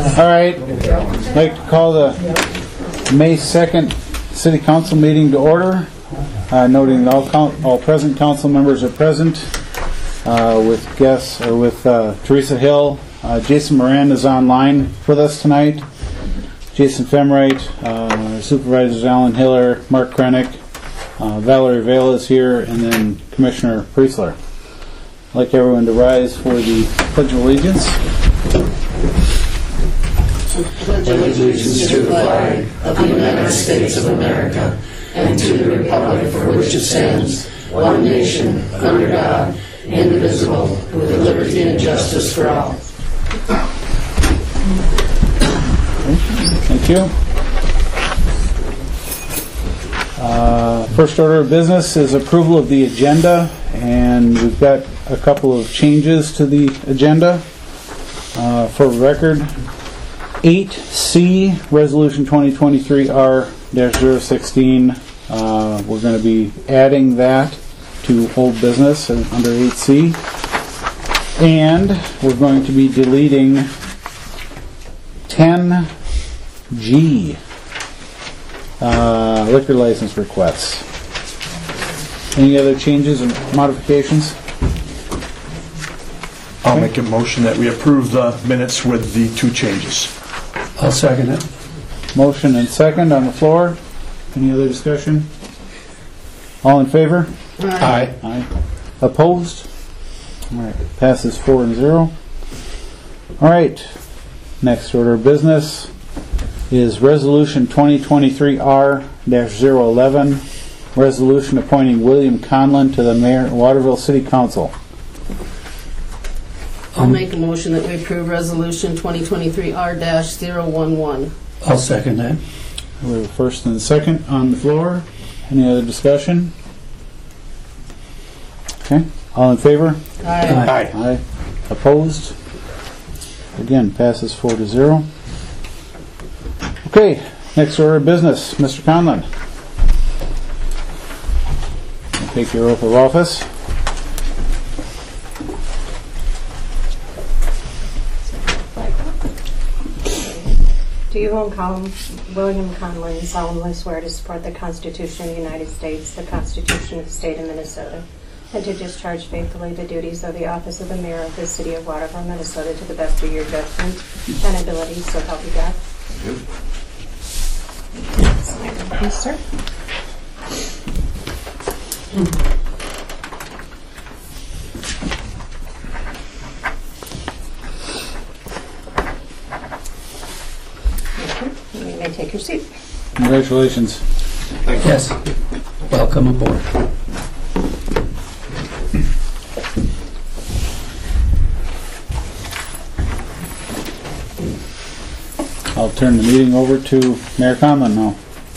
All right. I'd like to call the May 2nd City Council meeting to order. Noting that all present council members are present with guests, or with Teresa Hill. Jason Moran is online with us tonight. Jason Femright, Supervisors Alan Hiller, Mark Krennick, Valerie Vale is here, and then Commissioner Priestler. I'd like everyone to rise for the Pledge of Allegiance. Pledge allegiance to the flag of the United States of America and to the republic for which it stands, one nation, under God, indivisible, with liberty and justice for all. Thank you. First order of business is approval of the agenda, and we've got a couple of changes to the agenda. For record, 8C, Resolution 2023-R-016, we're going to be adding that to old business under 8C. And we're going to be deleting 10G, liquor license requests. Any other changes or modifications? I'll make a motion that we approve the minutes with the two changes. I'll second it. Motion and second on the floor. Any other discussion? All in favor? Aye. Aye. Opposed? All right. Passes 4-0. All right. Next order of business is Resolution 2023-R-011, resolution appointing William Conlon to the Mayor Waterville City Council. I'll make a motion that we approve Resolution 2023-R-011. I'll second that. We have a first and a second on the floor. Any other discussion? Okay. All in favor? Aye. Aye. Opposed? Again, passes 4-0. Okay, next order of business. Mr. Conlon. Take your oath of office. Do you, William Conlon, solemnly swear to support the Constitution of the United States, the Constitution of the State of Minnesota, and to discharge faithfully the duties of the office of the Mayor of the City of Waterville, Minnesota, to the best of your judgment and ability, so help you God? Yes, sir. You may take your seat. Congratulations. Yes. Welcome aboard. I'll turn the meeting over to Mayor Conlon now.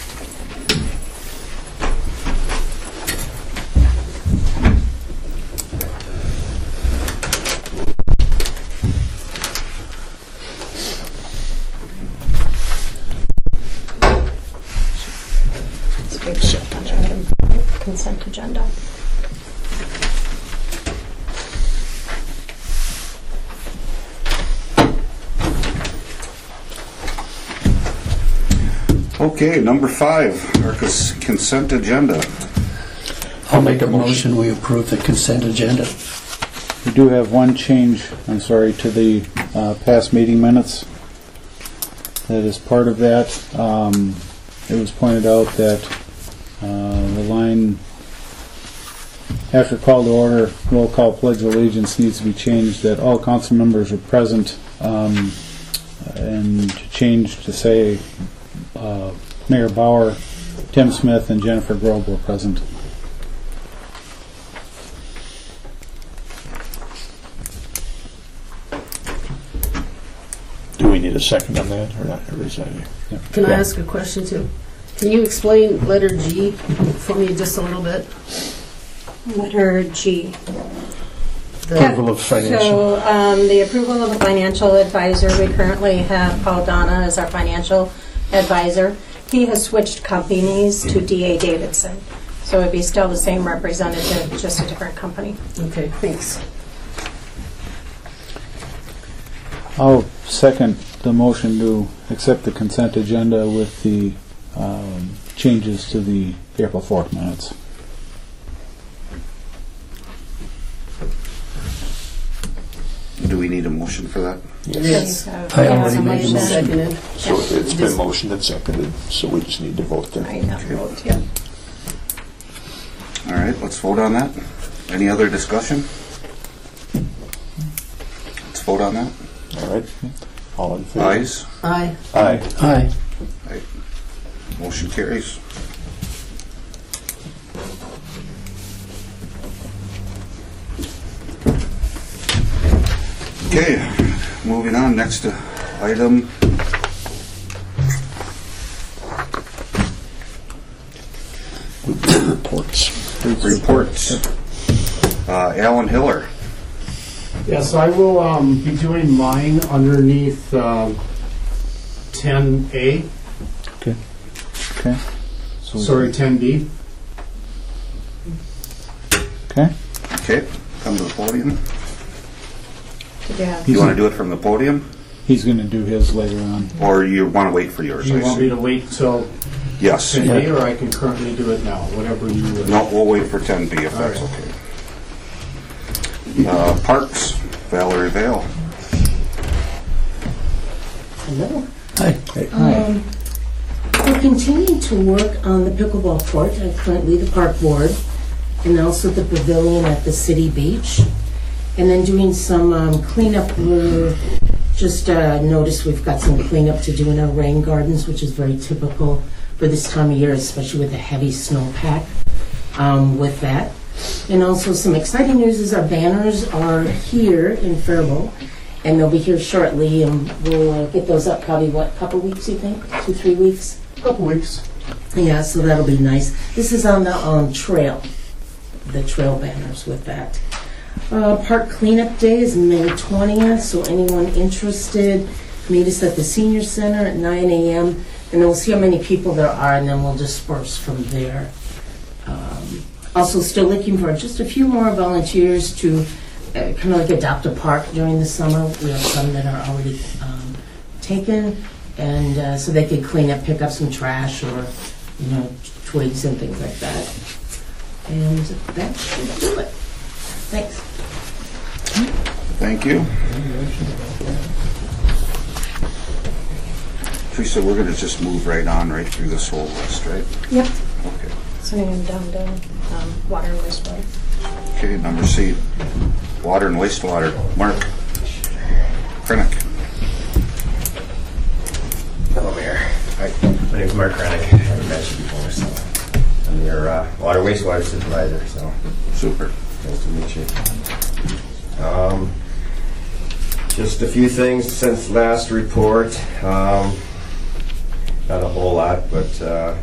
Consent agenda. Okay, number 5, our consent agenda. I'll make a motion we approve the consent agenda. We do have one change, to the past meeting minutes. That is part of that. It was pointed out that the line after call to order, roll call, pledge of allegiance needs to be changed, that all council members are present, and to change to say Mayor Bauer, Tim Smith, and Jennifer Grobe were present. Do we need a second on that or not? Or is that Can I ask a question too? Can you explain letter G for me just a little bit? Letter G. approval of financial? So the approval of the financial advisor, we currently have Paul Donna as our financial advisor. He has switched companies to D.A. Davidson. So it would be still the same representative, just a different company. Okay, thanks. I'll second the motion to accept the consent agenda with the changes to the April 4th minutes. Do we need a motion for that? Yes. I already made the motion. Seconded. So it's been motioned and seconded, so we just need to vote then. I have to vote, yeah. All right, let's vote on that. Any other discussion? Let's vote on that. All right. All in favor? Ayes? Aye. Aye. Aye. Motion carries. Okay, moving on. Next item. Reports. Alan Hiller. Yes, I will be doing mine underneath 10A, Okay. So sorry, 10B. Okay. Okay, come to the podium. Did you have? You want to do it from the podium, He's going to do his later on. or you want to wait for yours? Do you I want me see. to wait till Yes. 10A, or I can currently do it now, whatever you would. No, we'll wait for 10B if that's All okay. Parks, Valerie Vale. Hello. Hi. We're continuing to work on the pickleball court. I'm currently the park board, and also the pavilion at the city beach. And then doing some cleanup. We're just noticed we've got some cleanup to do in our rain gardens, which is very typical for this time of year, especially with the heavy snowpack with that. And also some exciting news is our banners are here in Faribault, and they'll be here shortly, and we'll get those up probably, what, couple weeks, you think? 2-3 weeks? Couple weeks. Yeah, so that'll be nice. This is on the trail, the trail banners with that. Park cleanup day is May 20th, so anyone interested, meet us at the senior center at 9 a.m. and then we'll see how many people there are, and then we'll disperse from there. Also still looking for just a few more volunteers to kind of like adopt a park during the summer. We have some that are already taken, and so they could clean up, pick up some trash or, twigs and things like that. And that should do it. Thanks. Thank you. Teresa, we're going to just move right on right through this whole list, right? Yep. Okay. So I'm down to water and wastewater. Okay, number C, water and wastewater. Mark Krennick. Hello, Mayor. Hi, my name is Mark Krennick. I haven't met you before, so I'm your water wastewater supervisor. So Super. nice to meet you. Just a few things since last report. Not a whole lot, but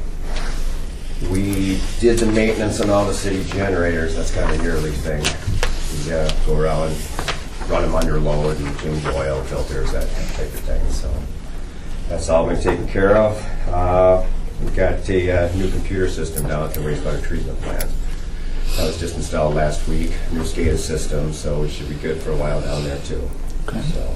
we did the maintenance on all the city generators. That's kind of a yearly thing. We go around, run them under load, and change oil filters, that type of thing. So that's all been taken care of. We've got a new computer system down at the wastewater treatment plant. That was just installed last week. New SCADA system, so we should be good for a while down there too. Okay. So.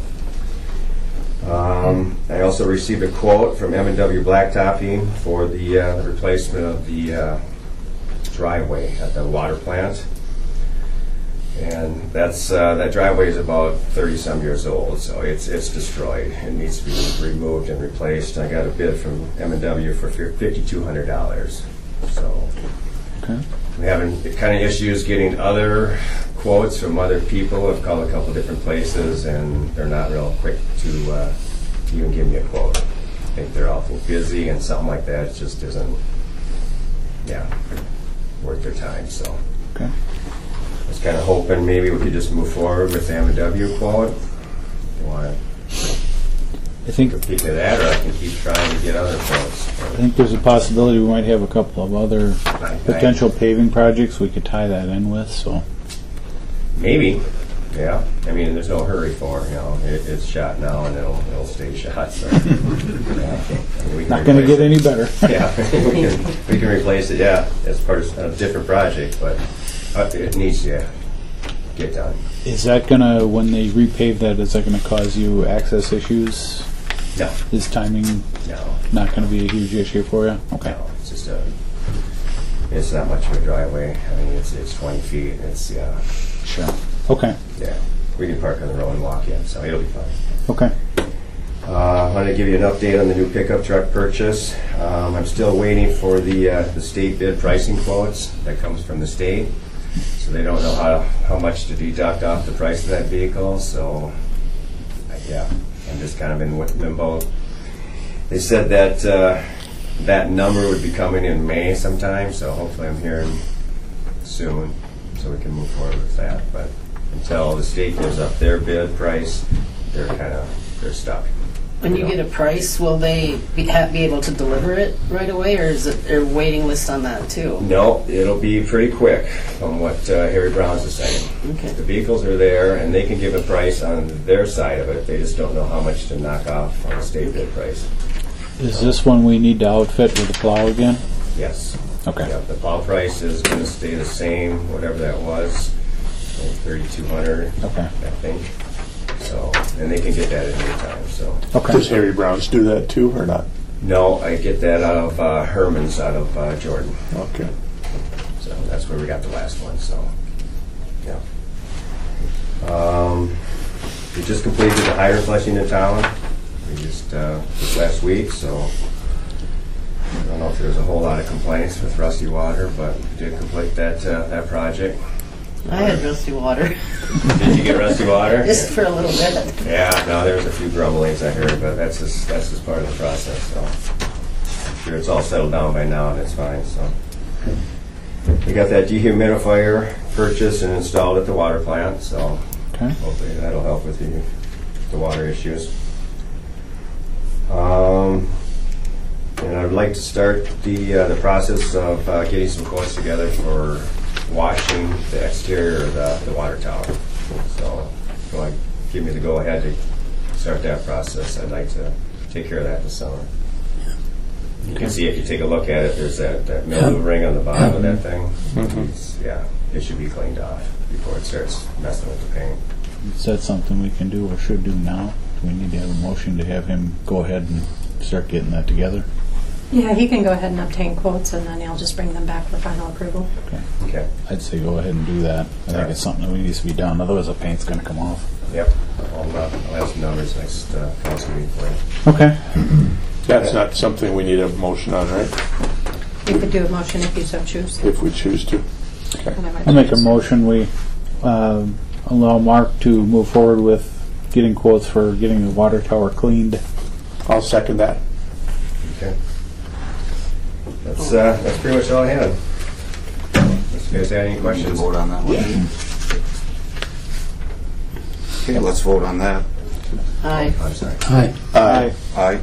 I also received a quote from M&W Blacktopping for the replacement of the driveway at the water plant. And that's that driveway is about 30-some years old, so it's destroyed. It needs to be removed and replaced. I got a bid from M&W for $5,200. So we're having kind of issues getting other quotes from other people. I've called a couple different places, and they're not real quick to even give me a quote. I think they're awful busy, and something like that just isn't, worth their time. So I was kind of hoping maybe we could just move forward with the M&W quote. You want to I think repeat that, or I can keep trying to get other quotes. there's a possibility we might have a couple of other potential paving projects we could tie that in with. So Maybe, yeah. I mean, there's no hurry for it, it's shot now and it'll stay shot. So we can not going to replace get any better. Yeah, we can replace it. Yeah, as part of a different project, but it needs to get done. Is that going to, when they repave that, is that going to cause you access issues? No, Is timing no, not going to be a huge issue for you? Okay. no. It's just it's not much of a driveway. I mean, it's 20 feet. It's, Sure. Okay. yeah. We can park on the road and walk in, so it'll be fine. Okay. I wanted to give you an update on the new pickup truck purchase. I'm still waiting for the state bid pricing quotes that comes from the state. So they don't know how much to deduct off the price of that vehicle. So, yeah, I'm just kind of in limbo. They said that that number would be coming in May sometime, so hopefully I'm hearing soon so we can move forward with that. But until the state gives up their bid price, they're stuck. When you get a price, will they be able to deliver it right away, or is it a waiting list on that too? No, it'll be pretty quick from what Harry Browns is saying. Okay. The vehicles are there, and they can give a price on their side of it. They just don't know how much to knock off on the state bid price. Is this one we need to outfit with the plow again? Yes. Okay. Yep, the plow price is going to stay the same, whatever that was, $3,200, Okay. I think. So, and they can get that at any time. So, Okay. Does Harry Browns do that too, or not? no, I get that out of Herman's out of Jordan. Okay. So that's where we got the last one. So, yeah. We just completed the hydro flushing in town. We just this last week. So I don't know if there's a whole lot of complaints with rusty water, but we did complete that project. I had rusty water, Did you get rusty water? just for a little bit. Yeah, no, there was a few grumblings I heard, but that's just part of the process. So I'm sure it's all settled down by now and it's fine. So we got that dehumidifier purchased and installed at the water plant. So Okay. hopefully that'll help with the water issues. And I'd like to start the process of getting some quotes together for washing the exterior of the water tower. So if you want to give me the go-ahead to start that process, I'd like to take care of that this summer. You can see if you take a look at it, there's that mildew ring on the bottom of that thing. Yeah, it should be cleaned off before it starts messing with the paint. Is that something we can do or should do now? Do we need to have a motion to have him go ahead and start getting that together? Yeah, he can go ahead and obtain quotes, and then I'll just bring them back for final approval. Okay. I'd say go ahead and do that. I think it's something that needs to be done, otherwise the paint's going to come off. Yep. I'll have some numbers next council meeting for you. Okay. That's not something we need a motion on, right? You could do a motion if you so choose. If we choose to. Okay. I'll make a motion. We allow Mark to move forward with getting quotes for getting the water tower cleaned. I'll second that. Okay. That's pretty much all I had. Unless you guys had any questions. Vote on that one? Okay, let's vote on that. Aye. I'm sorry. Hi. Aye. Aye.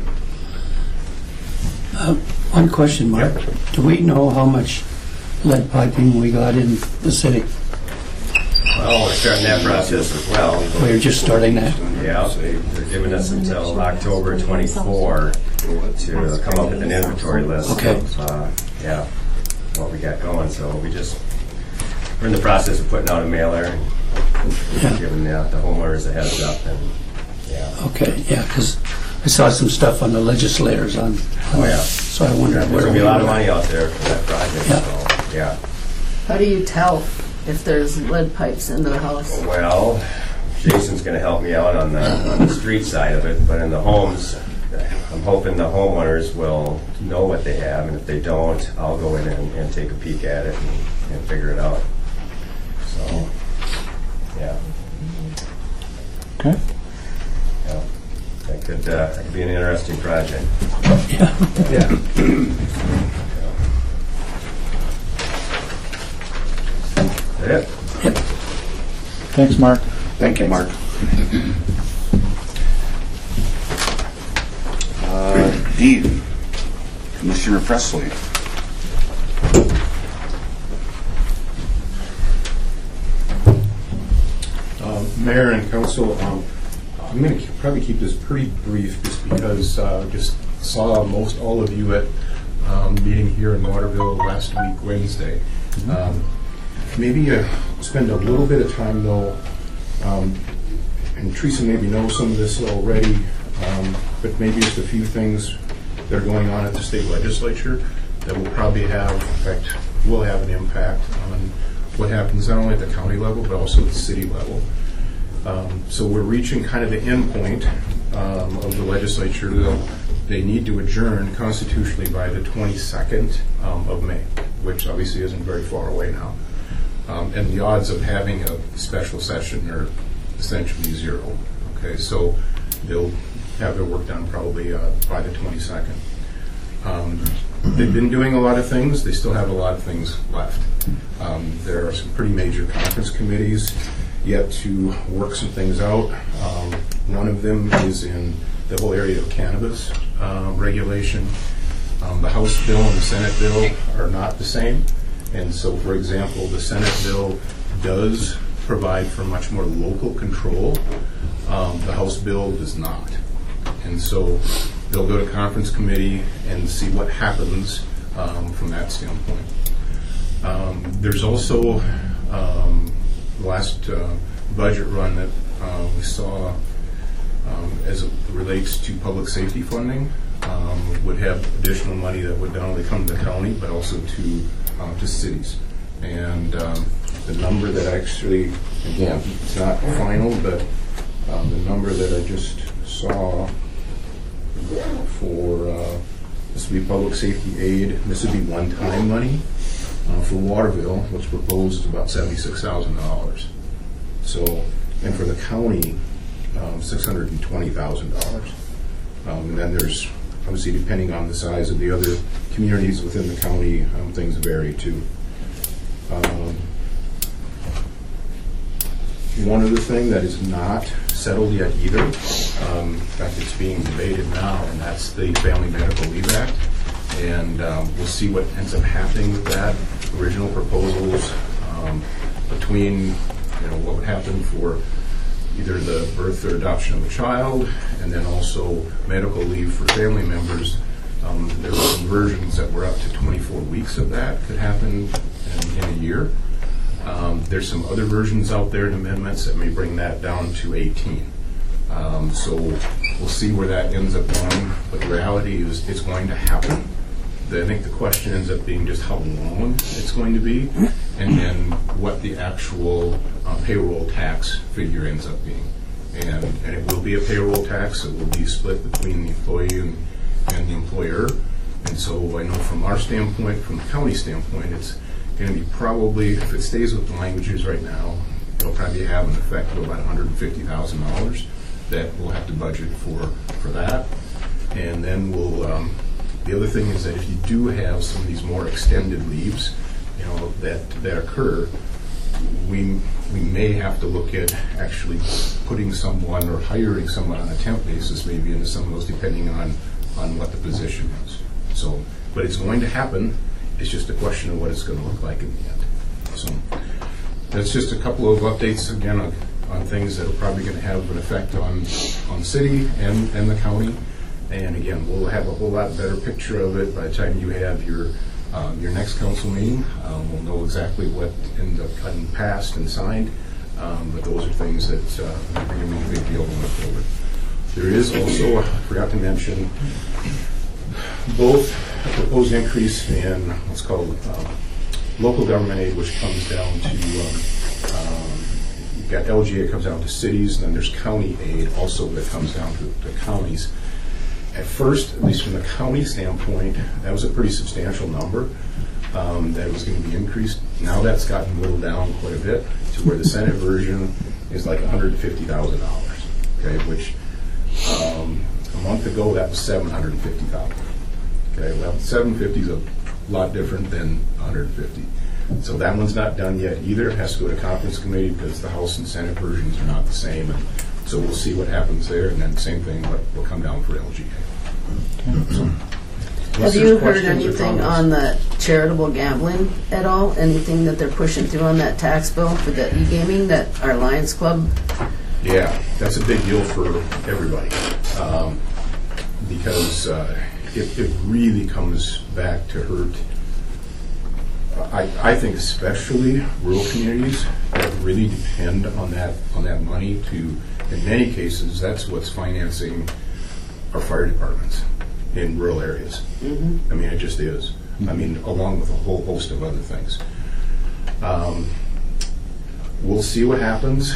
One question, Mark. Do we know how much lead piping we got in the city? Well, we're starting that process as well. We're just starting that. Yeah, they're giving us until October 24 to come up with an inventory list Okay. of what we got going. So we're in the process of putting out a mailer and giving the homeowners a heads up. And Okay, yeah, because I saw some stuff on the legislators on that. So I wondered there's where going to be we a lot of were. money out there for that project. Yeah. So, yeah. How do you tell if there's lead pipes into the house? Well, Jason's going to help me out on the street side of it, but in the homes, I'm hoping the homeowners will know what they have, and if they don't, I'll go in and take a peek at it and figure it out. So, yeah. Okay. Yeah. That could be an interesting project. Yeah. Yeah. That's it. Thanks, Mark. Thank you, Mark. D, Commissioner Presley. Mayor and Council, I'm going to probably keep this pretty brief just because I just saw most all of you at meeting here in Waterville last week, Wednesday. Maybe spend a little bit of time, though, and Teresa maybe knows some of this already, but maybe just a few things that are going on at the state legislature that will probably have, in fact, will have an impact on what happens not only at the county level, but also at the city level. So we're reaching kind of the end point of the legislature. They need to adjourn constitutionally by the 22nd of May, which obviously isn't very far away now. And the odds of having a special session are essentially zero. Okay, so they'll have their work done probably by the 22nd. They've been doing a lot of things. They still have a lot of things left. There are some pretty major conference committees yet to work some things out. One of them is in the whole area of cannabis regulation. The House bill and the Senate bill are not the same. And so, for example, the Senate bill does provide for much more local control. The House bill does not. And so they'll go to conference committee and see what happens from that standpoint. There's also the last budget run that we saw as it relates to public safety funding would have additional money that would not only come to the county but also to cities. And the number that actually, again, it's not final, but the number that I just saw for this would be public safety aid. This would be one-time money for Waterville, what's proposed is about $76,000. So, and for the county, $620,000. And then there's obviously, depending on the size of the other communities within the county, things vary too. One other thing that is not settled yet either, in fact it's being debated now, and that's the Family Medical Leave Act. And we'll see what ends up happening with that. Original proposals between what would happen for either the birth or adoption of a child, and then also medical leave for family members. There were some versions that were up to 24 weeks of that could happen in a year. There's some other versions out there in amendments that may bring that down to 18. So we'll see where that ends up going, but the reality is it's going to happen. I think the question ends up being just how long it's going to be, and then what the actual payroll tax figure ends up being. And it will be a payroll tax. It will be split between the employee and the employer. And so I know from our standpoint, from the county standpoint, it's going to be probably, if it stays with the languages right now, it'll probably have an effect of about $150,000 that we'll have to budget for that. And then we'll, the other thing is that if you do have some of these more extended leaves, that occur, we may have to look at actually putting someone or hiring someone on a temp basis maybe into some of those, depending on what the position is. So, but it's going to happen. It's just a question of what it's going to look like in the end. So that's just a couple of updates again on things that are probably going to have an effect on city and the county. And again, we'll have a whole lot better picture of it by the time you have your next council meeting. We'll know exactly what ended up getting passed and signed, but those are things that are going to be a big deal going forward. There is also, I forgot to mention, both a proposed increase in what's called local government aid, which comes down to, you've got LGA comes down to cities, and then there's county aid also that comes down to the counties. At first, at least from the county standpoint, that was a pretty substantial number that was going to be increased. Now that's gotten whittled down quite a bit to where the Senate version is like $150,000, okay, which a month ago that was $750,000. Okay, well, 750 is a lot different than 150. So that one's not done yet either. It has to go to conference committee because the House and Senate versions are not the same. And so we'll see what happens there, and then same thing will come down for LGA. So, have you heard anything on the charitable gambling at all? Anything that they're pushing through on that tax bill for the e-gaming that our Lions Club? Yeah, that's a big deal for everybody because it really comes back to hurt. I think especially rural communities that really depend on that money to, in many cases, that's what's financing are fire departments in rural areas. I mean, it just is. I mean, along with a whole host of other things. We'll see what happens,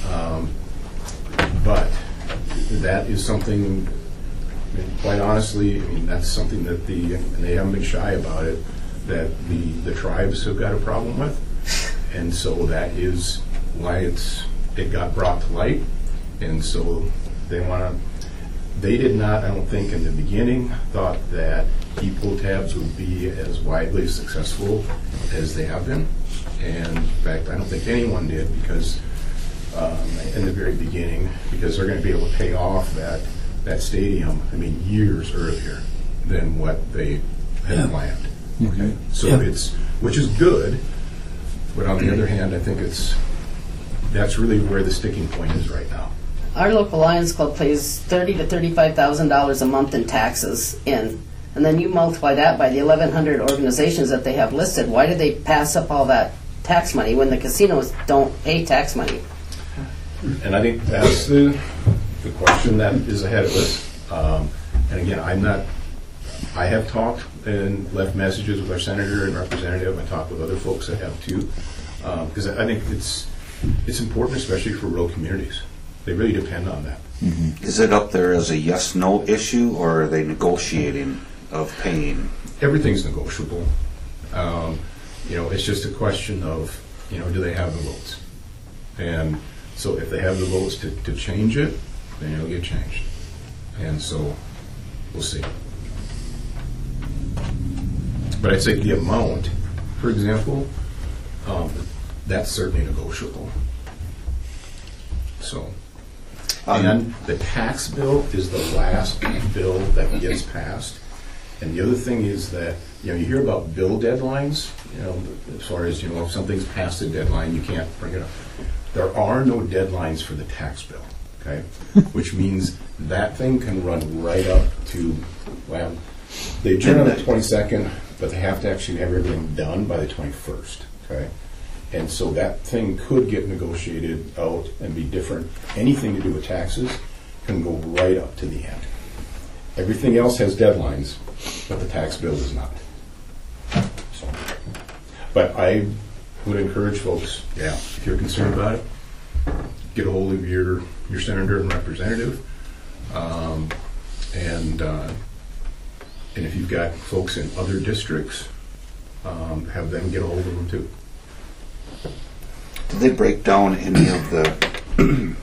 but that is something, I mean, quite honestly, I mean, that's something that and they haven't been shy about it, that the tribes have got a problem with. And so that is why it got brought to light. And so they did not, I don't think in the beginning, thought that e-pull tabs would be as widely successful as they have been. And in fact, I don't think anyone did, because in the very beginning, because they're going to be able to pay off that stadium, I mean, years earlier than what they had planned. Okay, so which is good, but on the other hand, I think that's really where the sticking point is right now. Our local Lions Club pays $30,000 to $35,000 a month in taxes in, and then you multiply that by the 1,100 organizations that they have listed. Why do they pass up all that tax money when the casinos don't pay tax money? And I think that's the question that is ahead of us. And again, I have talked and left messages with our senator and representative. I talked with other folks that have too, because I think it's important, especially for rural communities. They really depend on that. Is it up there as a yes/no issue, or are they negotiating of paying? Everything's negotiable. It's just a question of, do they have the votes? And so if they have the votes to change it, then it'll get changed. And so we'll see. But I'd say the amount, for example, that's certainly negotiable. So, and the tax bill is the last bill that gets passed. And the other thing is that, you hear about bill deadlines, as far as, if something's past a deadline, you can't bring it up. There are no deadlines for the tax bill, okay? Which means that thing can run right up to, well, they adjourn on the 22nd, but they have to actually have everything done by the 21st, okay? And so that thing could get negotiated out and be different. Anything to do with taxes can go right up to the end. Everything else has deadlines, but the tax bill does not. So, but I would encourage folks, if you're concerned about it, get a hold of your senator and representative, and if you've got folks in other districts, have them get a hold of them too. Did they break down any of the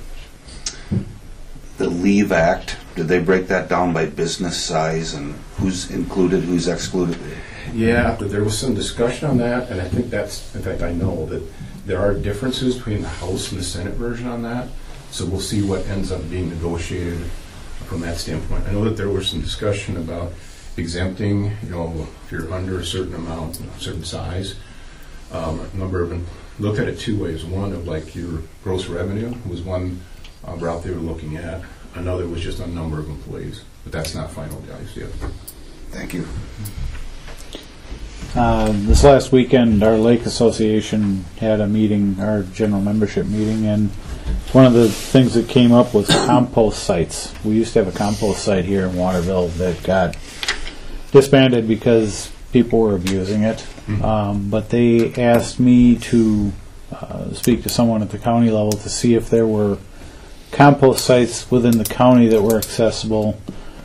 Leave Act? Did they break that down by business size and who's included, who's excluded? Yeah, there was some discussion on that, and I think in fact, I know that there are differences between the House and the Senate version on that, so we'll see what ends up being negotiated from that standpoint. I know that there was some discussion about exempting, if you're under a certain amount, certain size, look at it two ways. One of like your gross revenue was one route they were looking at. Another was just a number of employees, but that's not finalized yet. Thank you. This last weekend, our Lake Association had a meeting, our general membership meeting, and one of the things that came up was compost sites. We used to have a compost site here in Waterville that got disbanded because people were abusing it. But they asked me to speak to someone at the county level to see if there were compost sites within the county that were accessible.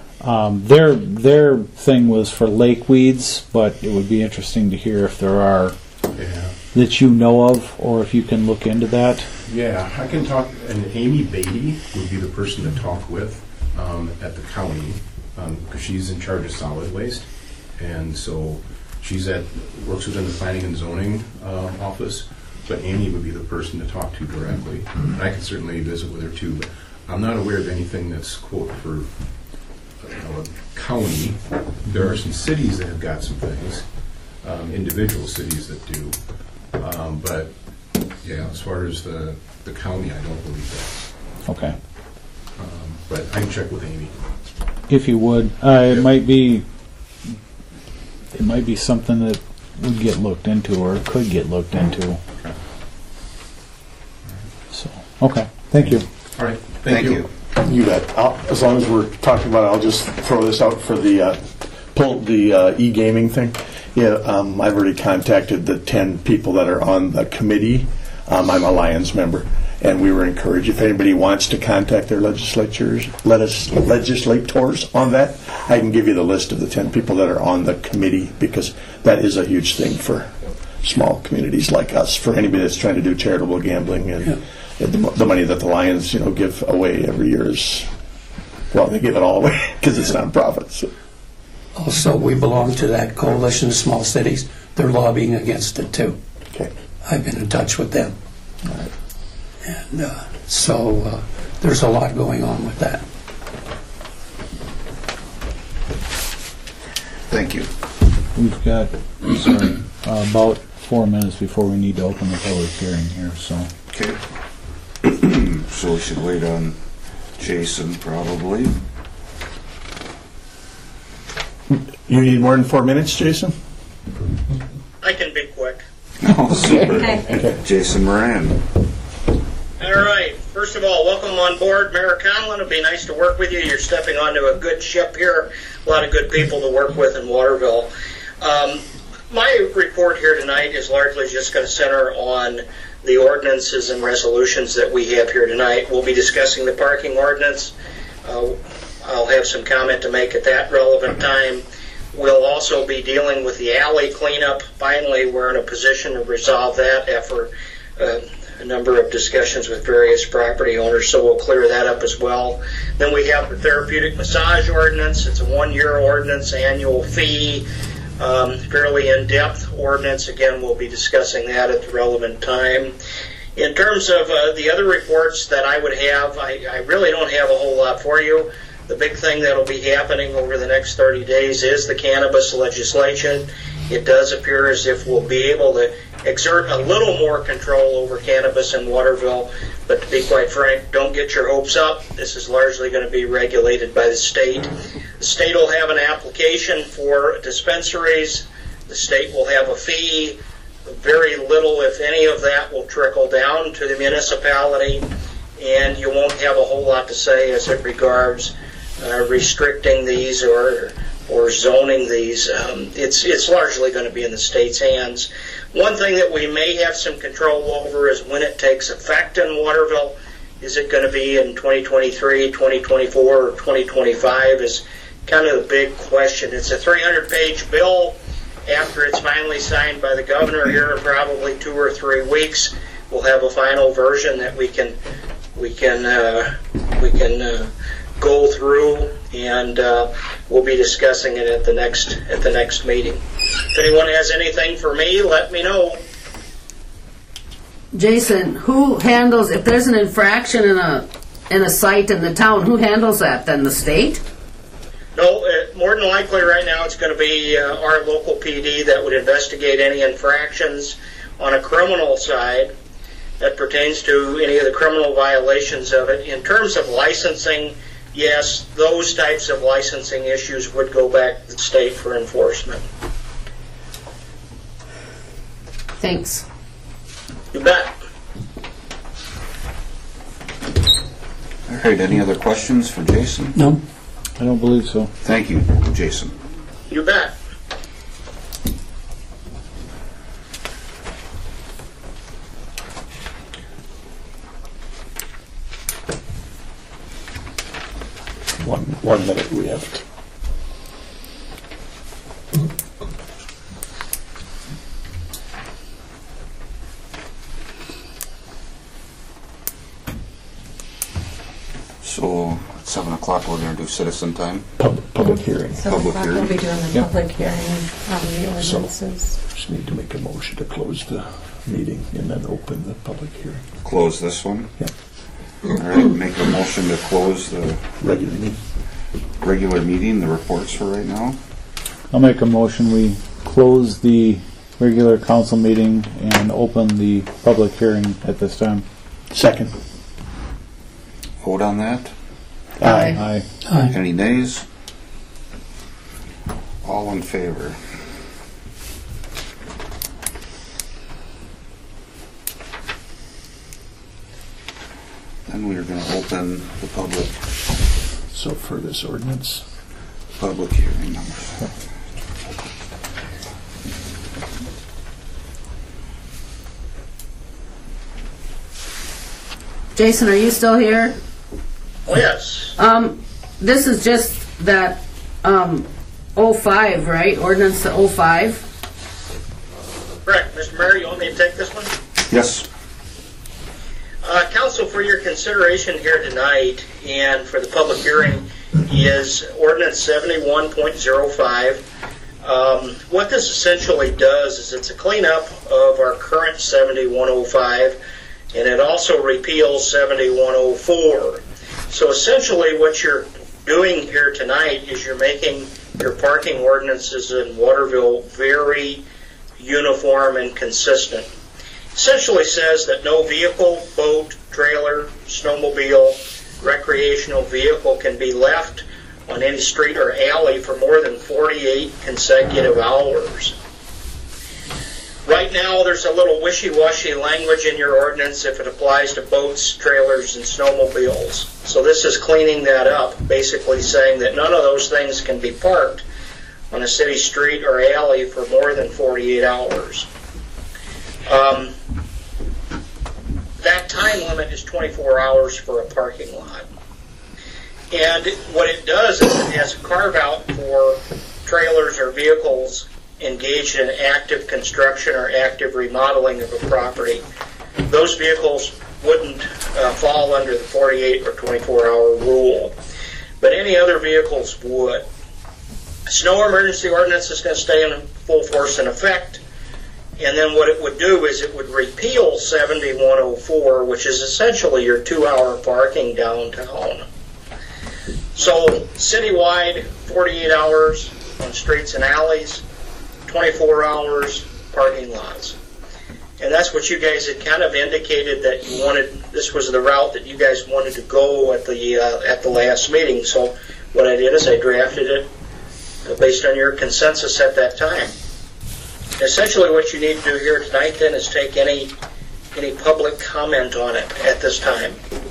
Their thing was for lake weeds, but it would be interesting to hear if there are that you know of, or if you can look into that. Yeah, I can talk, and Amy Beatty would be the person to talk with at the county, because she's in charge of solid waste, and so works within the planning and zoning office, but Amy would be the person to talk to directly. And I can certainly visit with her too, but I'm not aware of anything that's, quote, for a county. There are some cities that have got some things, individual cities that do, but as far as the county, I don't believe that. Okay. But I can check with Amy. If you would, it might be something that would get looked into, or could get looked into. Okay. So, okay. Thank you. All right. Thank you. You bet. As long as we're talking about it, I'll just throw this out for the e-gaming thing. Yeah, I've already contacted the 10 people that are on the committee. I'm a Lions member, and we were encouraged if anybody wants to contact their legislators on that, I can give you the list of the 10 people that are on the committee, because that is a huge thing for small communities like us, for anybody that's trying to do charitable gambling. And the money that the Lions, give away every year is, well, they give it all away because it's nonprofit. So. Also, we belong to that coalition of small cities. They're lobbying against it too. Okay. I've been in touch with them. Right. And so there's a lot going on with that. Thank you. We've got, about 4 minutes before we need to open the public hearing here, so. Okay. So we should wait on Jason, probably. You need more than 4 minutes, Jason? I can be quick. Oh, super. Okay. Jason Moran. All right. First of all, welcome on board, Mayor Conlon. It'll be nice to work with you. You're stepping onto a good ship here. A lot of good people to work with in Waterville. My report here tonight is largely just going to center on the ordinances and resolutions that we have here tonight. We'll be discussing the parking ordinance. I'll have some comment to make at that relevant time. We'll also be dealing with the alley cleanup. Finally, we're in a position to resolve that after a number of discussions with various property owners, so we'll clear that up as well. Then we have the therapeutic massage ordinance. It's a 1-year ordinance, annual fee, fairly in-depth ordinance. Again, we'll be discussing that at the relevant time. In terms of the other reports that I would have, I really don't have a whole lot for you. The big thing that will be happening over the next 30 days is the cannabis legislation. It does appear as if we'll be able to exert a little more control over cannabis in Waterville, but to be quite frank, don't get your hopes up. This is largely going to be regulated by the state. The state will have an application for dispensaries. The state will have a fee. Very little, if any of that, will trickle down to the municipality, and you won't have a whole lot to say as it regards restricting these or zoning these. It's largely going to be in the state's hands. One thing that we may have some control over is when it takes effect in Waterville. Is it going to be in 2023, 2024, or 2025 is kind of the big question. It's a 300-page bill. After it's finally signed by the governor here in probably 2 or 3 weeks, we'll have a final version that we can go through, and we'll be discussing it at the next meeting. If anyone has anything for me, let me know. Jason, who handles, if there's an infraction in a site in the town, who handles that then? The state? No, more than likely right now it's going to be our local PD that would investigate any infractions on a criminal side that pertains to any of the criminal violations of it. In terms of licensing, yes, those types of licensing issues would go back to the state for enforcement. Thanks. You bet. All right, any other questions for Jason? No. I don't believe so. Thank you, Jason. You bet. One minute we have to. So at 7 o'clock we're going to do citizen time. Public hearing. So Public we'll hearing. be doing the public hearing on the ordinances. Just need to make a motion to close the meeting and then open the public hearing. Close this one. Yeah. All right, make a motion to close the Regular meeting. the reports for right now. I'll make a motion, we close the regular council meeting and open the public hearing at this time. Second. Vote on that. Aye. Aye. Any nays? All in favor? Then we are going to open the public So for this ordinance, public hearing number. Jason, are you still here? Oh, yes. This is just that 05, right? Ordinance 05. Correct. Mr. Mayor, you want me to take this one? Yes. Council, for your consideration here tonight and for the public hearing is Ordinance 71.05. What this essentially does is it's a cleanup of our current 7105, and it also repeals 7104. So essentially what you're doing here tonight is you're making your parking ordinances in Waterville very uniform and consistent. Essentially says that no vehicle, boat, trailer, snowmobile, recreational vehicle can be left on any street or alley for more than 48 consecutive hours. Right now, there's a little wishy-washy language in your ordinance if it applies to boats, trailers, and snowmobiles. So this is cleaning that up, basically saying that none of those things can be parked on a city street or alley for more than 48 hours. That time limit is 24 hours for a parking lot. And what it does is it has a carve-out for trailers or vehicles engaged in active construction or active remodeling of a property. Those vehicles wouldn't fall under the 48 or 24-hour rule, but any other vehicles would. Snow emergency ordinance is going to stay in full force and effect, and then what it would do is it would repeal 7104, which is essentially your 2-hour parking downtown. So citywide, 48 hours on streets and alleys, 24 hours parking lots. And that's what you guys had kind of indicated that you wanted. This was the route that you guys wanted to go at the last meeting. So what I did is I drafted it based on your consensus at that time. Essentially what you need to do here tonight then is take any public comment on it at this time.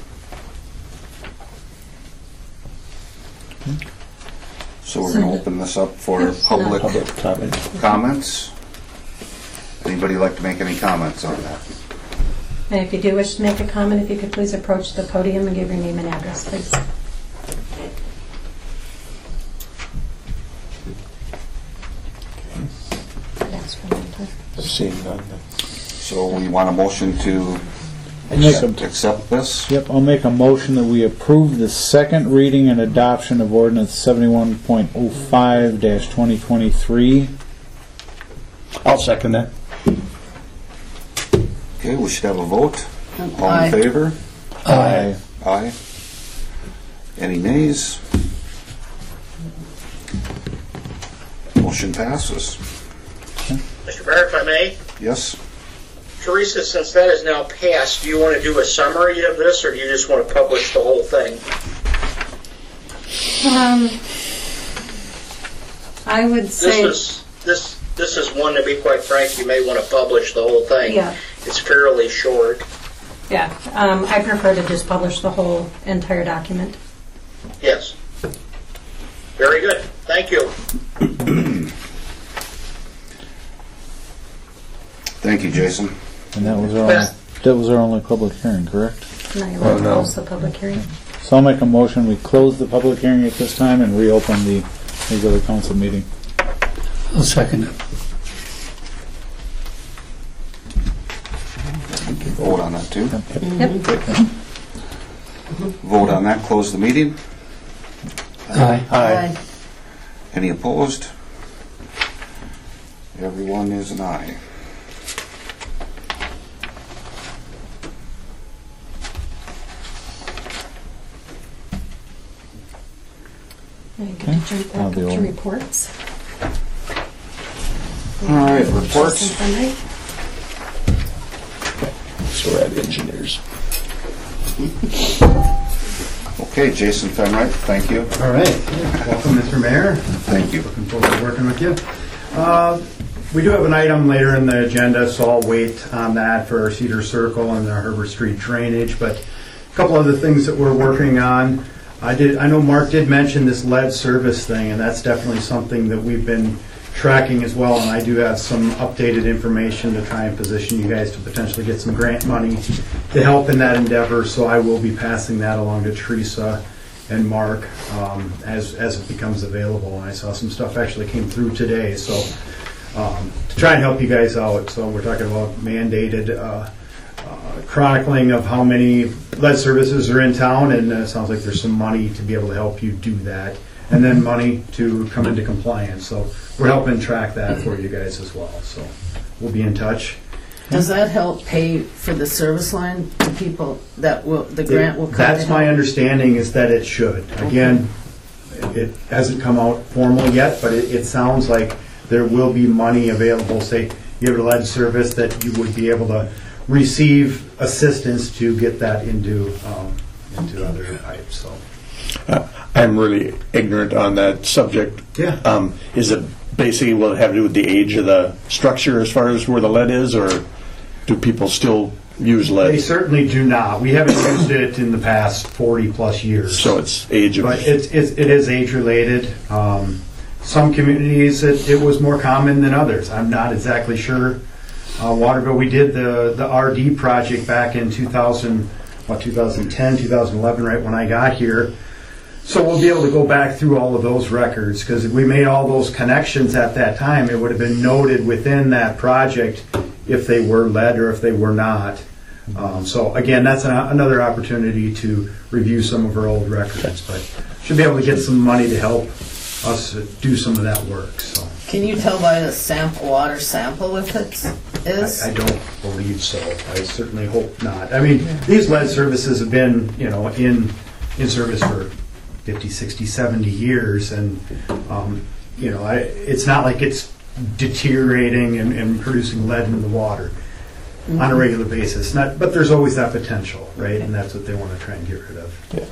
So we're going to open this up for public comments. Anybody like to make any comments on that? And if you do wish to make a comment, if you could please approach the podium and give your name and address, please. seeing none. So we want a motion to accept this? Yep, I'll make a motion that we approve the second reading and adoption of ordinance 71.05-2023. I'll second that. Okay, we should have a vote. All Aye. in favor? Aye. Aye. Any nays? Motion passes. Mr. Mayor, if I may? Yes? Teresa, since that is now passed, do you want to do a summary of this, or do you just want to publish the whole thing? I would say... This is one, to be quite frank, you may want to publish the whole thing. Yeah. It's fairly short. Yeah, I prefer to just publish the whole entire document. Yes. Very good. Thank you. Thank you, Jason. And that was our only public hearing, correct? Now you want to close the public hearing. So I'll make a motion, we close the public hearing at this time and reopen the regular council meeting. I'll second it. Vote on that too. Yep. Vote on that, close the meeting. Aye. Aye. Any opposed? Everyone is an aye. Now you're going to jump back up to reports. All right, reports. So we're at engineers. Okay, Jason Fenright, thank you. All right. Welcome, Mr. Mayor. Thank you. Looking forward to working with you. We do have an item later in the agenda, so I'll wait on that for Cedar Circle and the Herbert Street drainage. But couple other things that we're working on. I know Mark did mention this lead service thing, and that's definitely something that we've been tracking as well, and I do have some updated information to try and position you guys to potentially get some grant money to help in that endeavor, so I will be passing that along to Teresa and Mark as it becomes available. And I saw some stuff actually came through today, so to try and help you guys out. So we're talking about mandated chronicling of how many lead services are in town, and it sounds like there's some money to be able to help you do that, and then money to come into compliance. So we're helping track that for you guys as well. So we'll be in touch. Does that help pay for the service line to people that the grant will come? That's my understanding, is that it should. Again, it hasn't come out formal yet, but it sounds like there will be money available. Say you have a lead service, that you would be able to receive assistance to get that into other pipes. So I'm really ignorant on that subject. Yeah. Is it basically, will it have to do with the age of the structure as far as where the lead is, or do people still use lead? They certainly do not. We haven't used it in the past 40 plus years. So it's age of... But it is age related. Some communities it was more common than others. I'm not exactly sure. Waterville, we did the RD project back in 2010, 2011, right when I got here. So we'll be able to go back through all of those records, because if we made all those connections at that time, it would have been noted within that project if they were lead or if they were not. So again, that's another opportunity to review some of our old records, but should be able to get some money to help us do some of that work. So. Can you tell by the water sample if it is? I don't believe so. I certainly hope not. I mean, these lead services have been, in service for 50, 60, 70 years, and it's not like it's deteriorating and producing lead in the water on a regular basis. But there's always that potential, right? And that's what they want to try and get rid of. Yeah.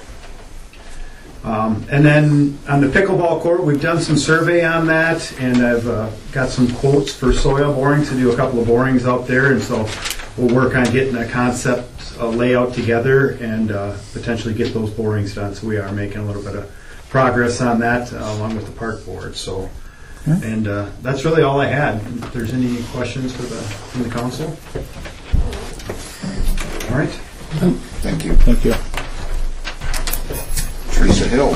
And then on the pickleball court, we've done some survey on that, and I've got some quotes for soil borings to do a couple of borings out there, and so we'll work on getting a concept layout together and potentially get those borings done. So we are making a little bit of progress on that along with the park board. So, and that's really all I had. If there's any questions from the council. All right. Thank you. Thank you. Teresa Hill.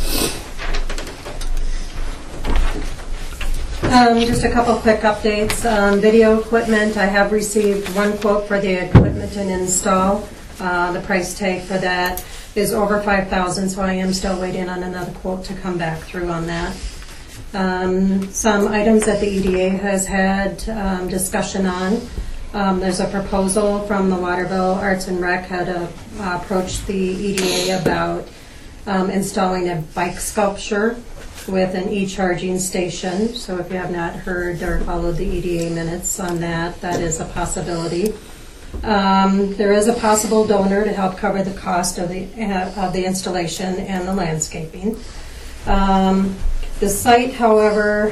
Just a couple quick updates. Video equipment, I have received one quote for the equipment and install. The price tag for that is over $5,000, so I am still waiting on another quote to come back through on that. Some items that the EDA has had discussion on. There's a proposal from the Waterville Arts and Rec had approached the EDA about installing a bike sculpture with an e-charging station. So if you have not heard or followed the EDA minutes on that, that is a possibility. There is a possible donor to help cover the cost of the installation and the landscaping. The site, however,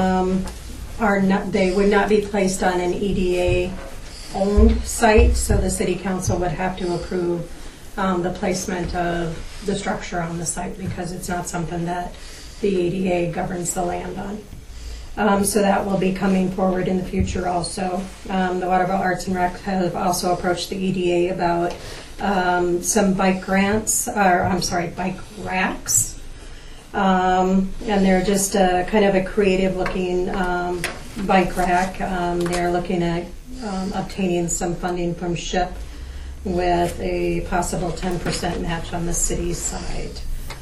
they would not be placed on an EDA-owned site, so the City Council would have to approve the placement of the structure on the site, because it's not something that the EDA governs the land on. So that will be coming forward in the future also. The Waterville Arts and Rec have also approached the EDA about some bike racks. And they're just kind of a creative looking bike rack. They're looking at obtaining some funding from SHIP with a possible 10% match on the city's side.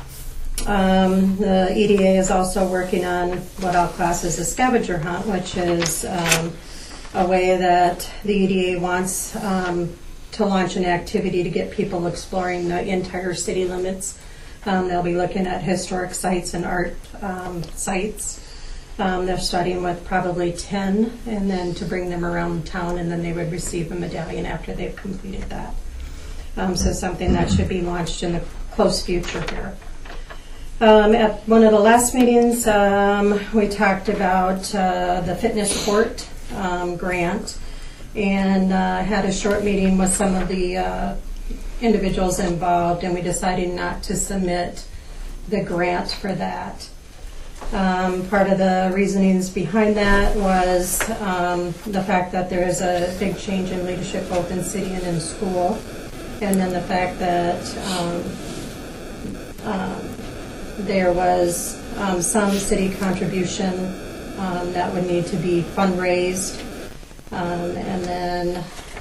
The EDA is also working on what I'll class as a scavenger hunt, which is a way that the EDA wants to launch an activity to get people exploring the entire city limits. They'll be looking at historic sites and art sites. They're starting with probably 10, and then to bring them around town, and then they would receive a medallion after they've completed that. So something that should be launched in the close future here. At one of the last meetings, we talked about the fitness court grant, and had a short meeting with some of the individuals involved, and we decided not to submit the grant for that. Part of the reasonings behind that was the fact that there is a big change in leadership both in city and in school, and then the fact that there was some city contribution that would need to be fundraised, and then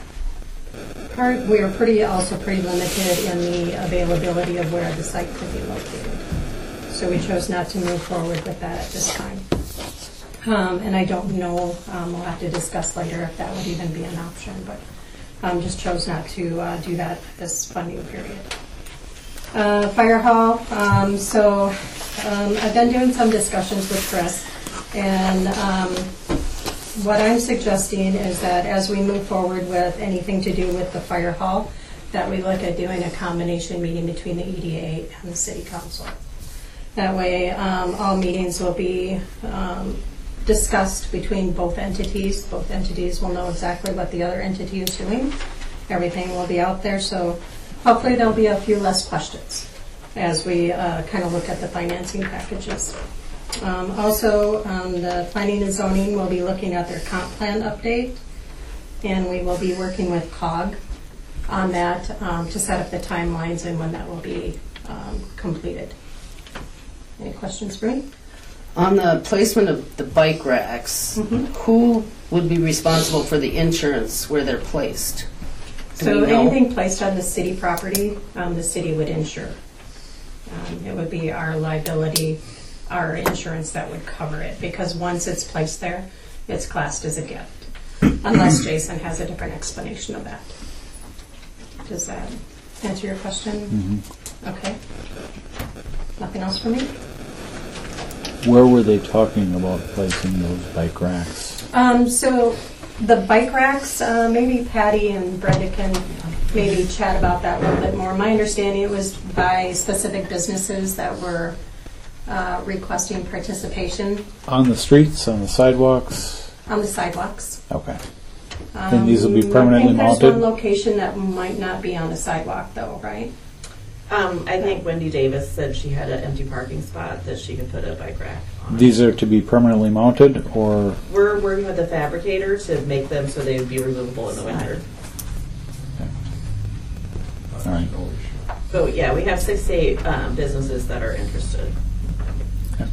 we are also pretty limited in the availability of where the site could be located. So we chose not to move forward with that at this time. And I don't know, we'll have to discuss later if that would even be an option, but just chose not to do that this funding period. Fire hall, I've been doing some discussions with Chris, and what I'm suggesting is that as we move forward with anything to do with the fire hall, that we look at doing a combination meeting between the EDA and the city council. That way, all meetings will be discussed between both entities. Both entities will know exactly what the other entity is doing. Everything will be out there, so hopefully there'll be a few less questions as we kind of look at the financing packages. Also, the planning and zoning will be looking at their comp plan update, and we will be working with COG on that to set up the timelines and when that will be completed. Any questions for me? On the placement of the bike racks, who would be responsible for the insurance where they're placed? So anything placed on the city property, the city would insure. It would be our liability, our insurance that would cover it, because once it's placed there, it's classed as a gift, unless Jason has a different explanation of that. Does that answer your question? Okay. Nothing else for me? Where were they talking about placing those bike racks? So the bike racks, maybe Patty and Brenda can maybe chat about that a little bit more. My understanding, it was by specific businesses that were requesting participation. On the streets, on the sidewalks? On the sidewalks. Okay. And these will be permanently mounted? There's one location that might not be on the sidewalk though, right? I think Wendy Davis said she had an empty parking spot that she could put a bike rack on. These are to be permanently mounted, or? We're working with the fabricator to make them so they would be removable in the winter. Okay. All right. So yeah, we have 6 to 8 businesses that are interested. Okay.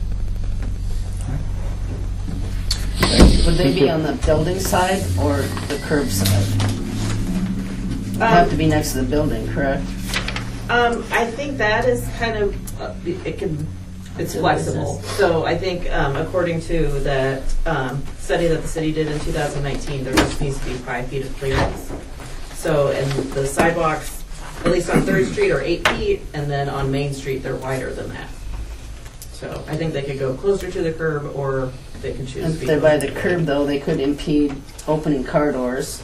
Would they be on the building side or the curb side? They have to be next to the building, correct? I think that is kind of it's flexible. So I think according to that study that the city did in 2019, there just needs to be 5 feet of clearance. So and the sidewalks, at least on 3rd Street, are 8 feet, and then on Main Street they're wider than that. So I think they could go closer to the curb, or they could choose. If they're by the curb, though, they could impede opening car doors.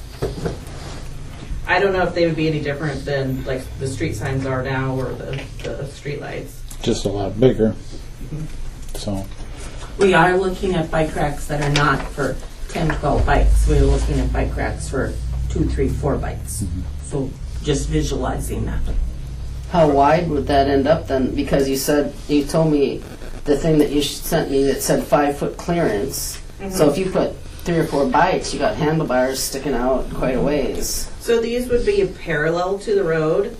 I don't know if they would be any different than like the street signs are now, or the street lights. Just a lot bigger. So we are looking at bike racks that are not for 10, 12 bikes. We're looking at bike racks for 2, 3, 4 bikes. So just visualizing that. How wide would that end up then? Because you told me the thing that you sent me that said 5-foot clearance. So if you put 3 or 4 bikes, you got handlebars sticking out quite a ways. So these would be parallel to the road,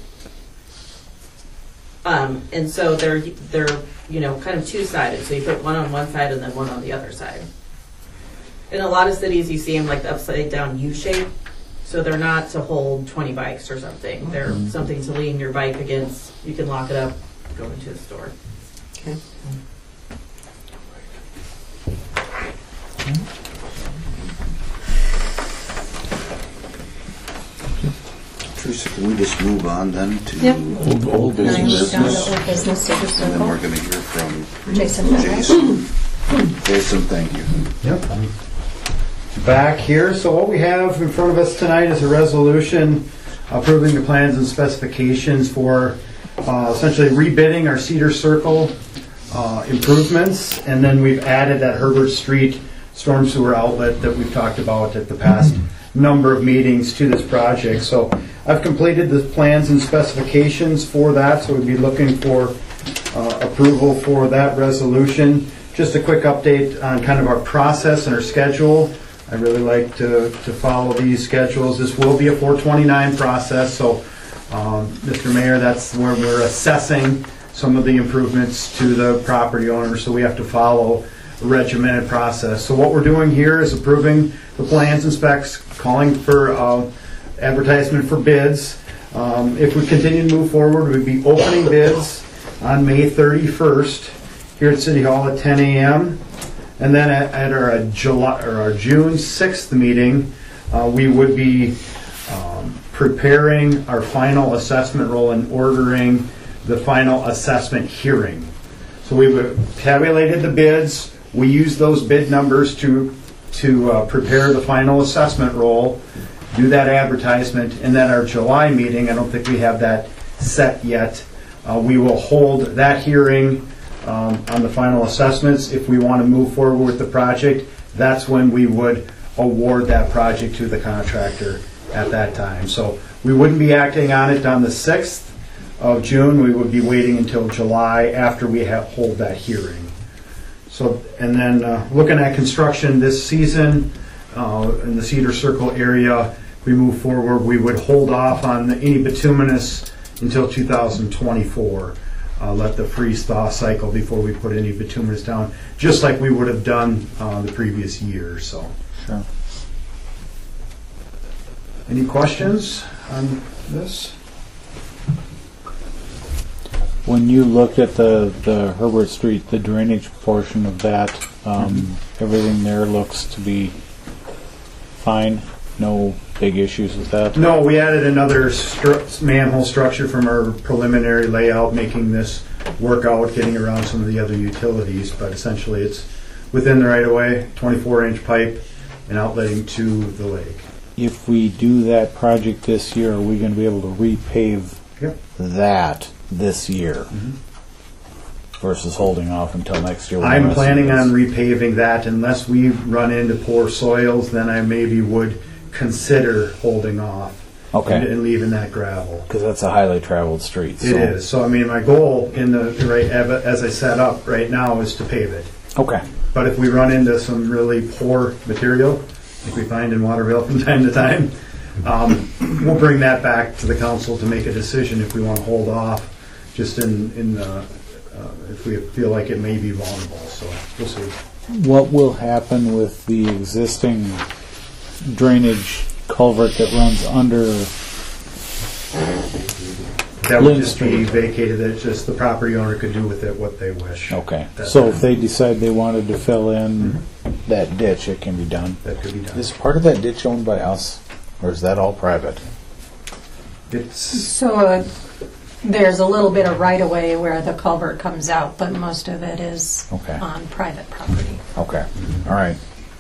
and so they're kind of 2-sided. So you put one on one side and then one on the other side. In a lot of cities, you see them like the upside down U shape. So they're not to hold 20 bikes or something. They're something to lean your bike against. You can lock it up, go into the store. Okay. Teresa, can we just move on then to Yep. old business? Down to old business, so just And then we're going to hear from Jason. Jason, thank you. Yep. Back here. So what we have in front of us tonight is a resolution approving the plans and specifications for essentially rebidding our Cedar Circle improvements, and then we've added that Herbert Street storm sewer outlet that we've talked about at the past number of meetings to this project. So I've completed the plans and specifications for that, so we'd be looking for approval for that resolution. Just a quick update on kind of our process and our schedule. I really like to follow these schedules. This will be a 429 process, so Mr. Mayor, that's where we're assessing some of the improvements to the property owner, so we have to follow a regimented process. So what we're doing here is approving the plans and specs, calling for advertisement for bids. If we continue to move forward, we'd be opening bids on May 31st here at City Hall at 10 a.m. And then at our June 6th meeting, we would be preparing our final assessment roll and ordering the final assessment hearing. So we would tabulated the bids. We used those bid numbers to prepare the final assessment roll, do that advertisement, and then our July meeting, I don't think we have that set yet, we will hold that hearing on the final assessments. If we want to move forward with the project, that's when we would award that project to the contractor at that time. So we wouldn't be acting on it on the 6th of June. We would be waiting until July after we hold that hearing. So, and then looking at construction this season in the Cedar Circle area, if we move forward, we would hold off on any bituminous until 2024. Let the freeze-thaw cycle before we put any bituminous down, just like we would have done the previous year. So, sure. Any questions on this? When you look at the Herbert Street, the drainage portion of that, everything there looks to be fine. No big issues with that? No, we added another manhole structure from our preliminary layout, making this work out, getting around some of the other utilities, but essentially it's within the right-of-way, 24-inch pipe, and outletting to the lake. If we do that project this year, are we going to be able to repave that this year versus holding off until next year? I'm planning on repaving that unless we run into poor soils, then I maybe would consider holding off and leaving that gravel. Because that's a highly traveled street. It is. So, I mean, my goal in the as I set up right now is to pave it. Okay. But if we run into some really poor material, like we find in Waterville from time to time, we'll bring that back to the council to make a decision if we want to hold off, just if we feel like it may be vulnerable. So we'll see. What will happen with the existing drainage culvert that runs under? That would just be vacated. It's just the property owner could do with it what they wish. Okay. So if they decide they wanted to fill in that ditch, it can be done? That could be done. Is part of that ditch owned by us, or is that all private? So there's a little bit of right-of-way where the culvert comes out, but most of it is on private property. Okay. All right.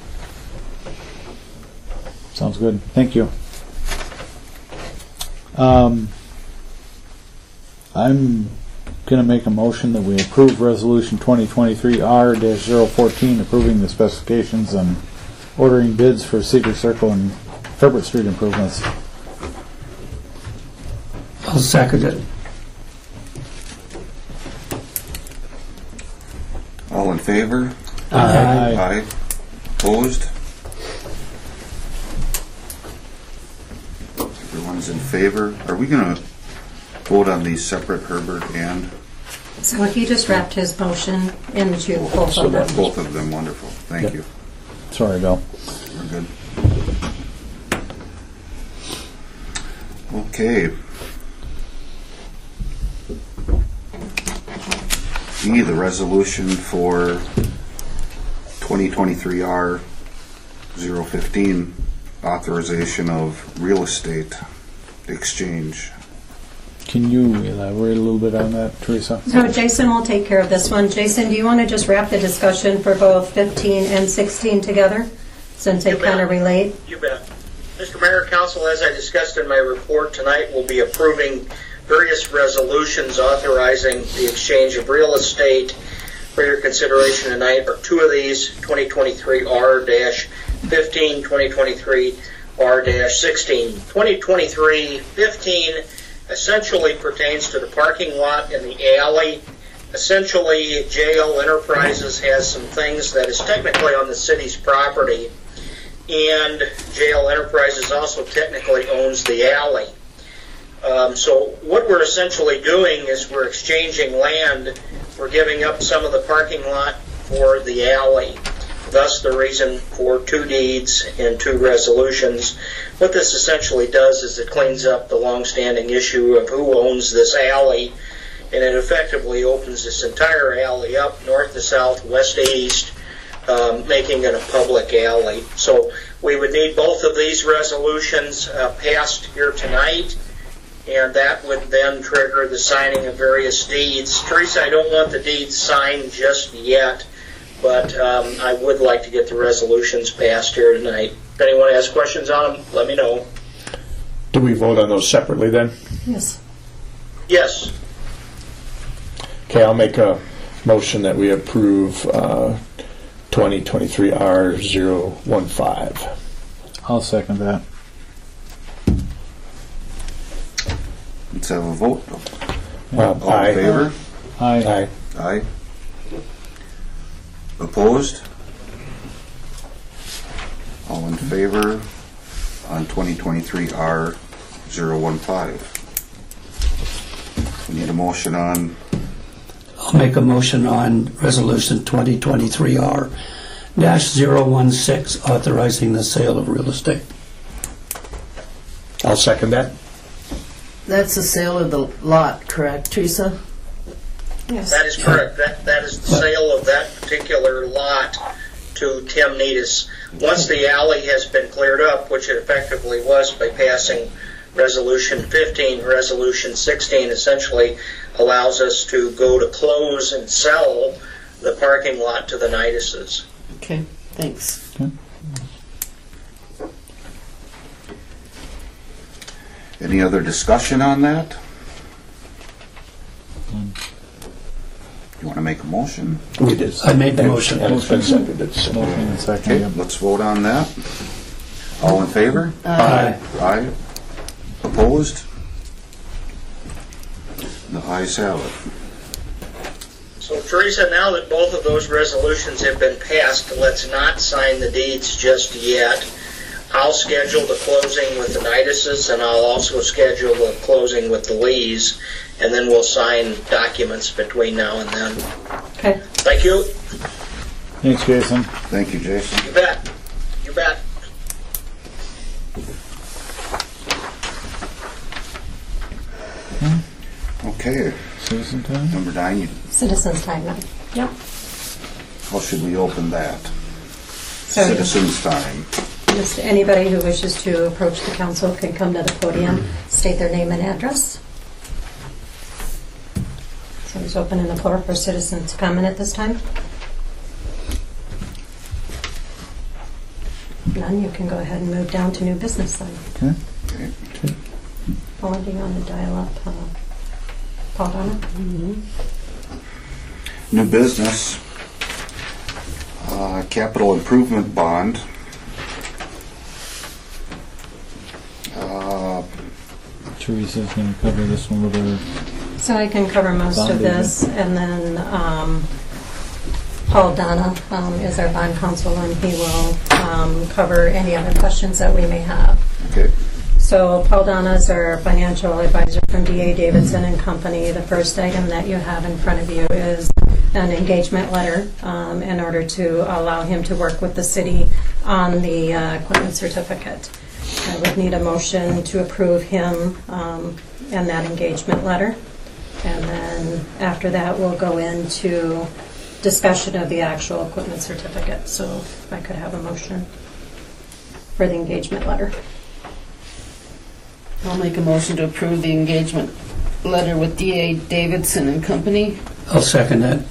Sounds good. Thank you. I'm going to make a motion that we approve Resolution 2023-R-014, approving the specifications and ordering bids for Cedar Circle and Herbert Street improvements. I'll second it. All in favor? Aye. Aye. Opposed? Everyone's in favor. Are we going to vote on these separate, Herbert and? So he just wrapped his motion into both of them. Both of them, wonderful. Thank you. Sorry, Bill. We're good. Okay. E, the resolution for 2023-R-015, authorization of real estate exchange. Can you elaborate a little bit on that, Teresa? So Jason will take care of this one. Jason, do you want to just wrap the discussion for both 15 and 16 together, since they kind of relate? You bet. Mr. Mayor, Council, as I discussed in my report tonight, we'll be approving various resolutions authorizing the exchange of real estate. For your consideration tonight are two of these, 2023-R-15, 2023 R-16. 2023-15 essentially pertains to the parking lot and the alley. Essentially, JL Enterprises has some things that is technically on the city's property, and JL Enterprises also technically owns the alley. So what we're essentially doing is we're exchanging land. We're giving up some of the parking lot for the alley. Thus the reason for 2 deeds and 2 resolutions. What this essentially does is it cleans up the long-standing issue of who owns this alley, and it effectively opens this entire alley up north to south, west to east, making it a public alley. So we would need both of these resolutions passed here tonight, and that would then trigger the signing of various deeds. Teresa, I don't want the deeds signed just yet, but I would like to get the resolutions passed here tonight. If anyone has questions on them, let me know. Do we vote on those separately then? Yes. Yes. Okay, I'll make a motion that we approve 2023 R015. I'll second that. Let's have a vote. All Aye. in favor? Aye. Aye. Opposed? All in favor on 2023 R015. We need a motion on. I'll make a motion on Resolution 2023-R-016, authorizing the sale of real estate. I'll second that. That's the sale of the lot, correct, Teresa? Yes. That is correct. That is the sale of that particular lot to Tim Neatis. Once the alley has been cleared up, which it effectively was by passing Resolution 15, Resolution 16 essentially allows us to go to close and sell the parking lot to the Neitises. Okay, thanks. Okay. Any other discussion on that? You want to make a motion? We did. I made the motion. And it's been seconded. So. Motion and second. Okay, Yep. let's vote on that. All in favor? Aye. Aye. Opposed? The ayes have it. So Teresa, now that both of those resolutions have been passed, let's not sign the deeds just yet. I'll schedule the closing with the Neitises, and I'll also schedule the closing with the Lees, and then we'll sign documents between now and then. Okay. Thank you. Thanks, Jason. Thank you, Jason. You bet. You bet. Okay, Citizen time? number 9, Citizens' time now. Yep. how should we open that? So Citizens' time. just anybody who wishes to approach the council can come to the podium, state their name and address. So who's opening the floor for citizens' comment at this time? None, you can go ahead and move down to new business then. Okay. Okay. Paul, do you want to dial up Paul Donna? New business. Capital improvement bond. Teresa's going to cover this one with her. So I can cover most of this, and then Paul Donna is our bond counsel, and he will cover any other questions that we may have. Okay. So Paul Donna is our financial advisor from D.A. Davidson and Company. The first item that you have in front of you is an engagement letter in order to allow him to work with the city on the equipment certificate. I would need a motion to approve him and that engagement letter. And then after that, we'll go into discussion of the actual equipment certificate. So if I could have a motion for the engagement letter. I'll make a motion to approve the engagement letter with D.A. Davidson and Company. I'll second that.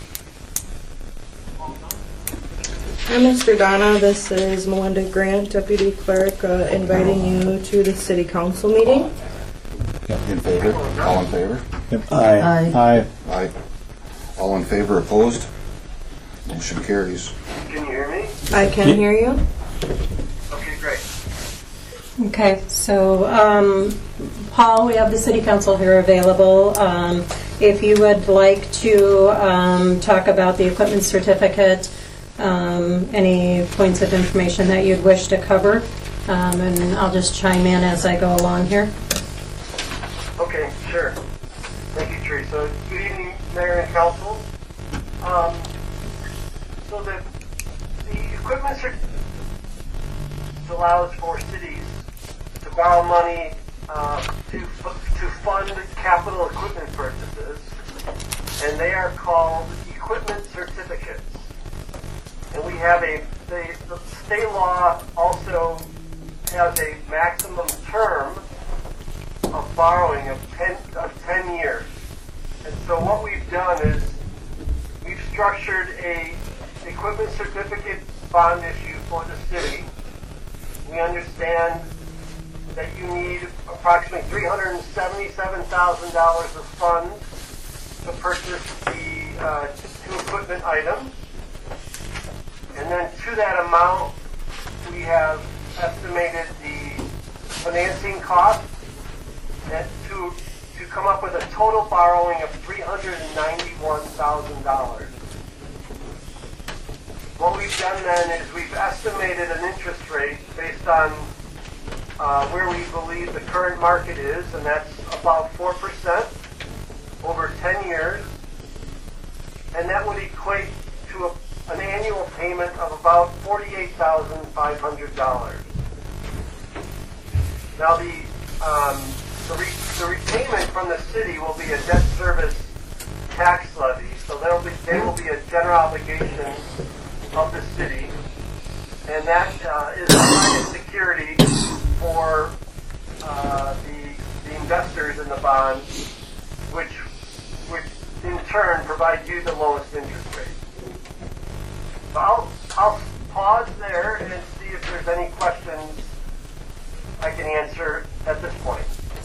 Hi, Mr. Donna. This is Melinda Grant, Deputy Clerk, inviting you to the City Council meeting. In favor? All in favor? Yep. Aye. Aye. Aye. All in favor? Opposed? Motion carries. Can you hear me? I can hear you. Okay, great. Okay, so Paul, we have the city council here available. If you would like to talk about the equipment certificate, any points of information that you'd wish to cover, and I'll just chime in as I go along here. Okay, sure. Thank you, Teresa. Good evening, Mayor and Council. So the equipment certificate allows for cities to borrow money to fund capital equipment purchases, and they are called equipment certificates. And we have the state law also has a maximum term of borrowing of 10 years. And so what we've done is we've structured a equipment certificate bond issue for the city. We understand that you need approximately $377,000 of funds to purchase the two equipment items. And then to that amount, we have estimated the financing cost to come up with a total borrowing of $391,000. What we've done then is we've estimated an interest rate based on where we believe the current market is, and that's about 4% over 10 years. And that would equate to an annual payment of about $48,500. Now the repayment from the city will be a debt service tax levy, so they will be a general obligation of the city, and that is provided security for the investors in the bond, which in turn provide you the lowest interest rate. So I'll pause there and see if there's any questions I can answer at this point.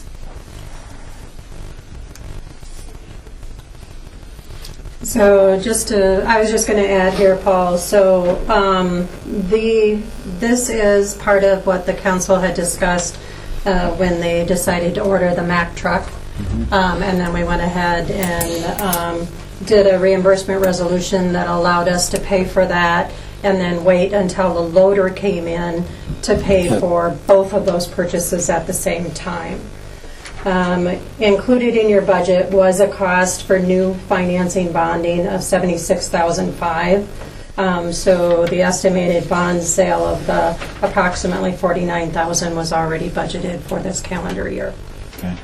So I was just going to add here, Paul. So this is part of what the council had discussed when they decided to order the Mack truck, and then we went ahead and did a reimbursement resolution that allowed us to pay for that, and then wait until the loader came in to pay for both of those purchases at the same time. Included in your budget was a cost for new financing bonding of $76,500. So the estimated bond sale of the approximately $49,000 was already budgeted for this calendar year. Okay.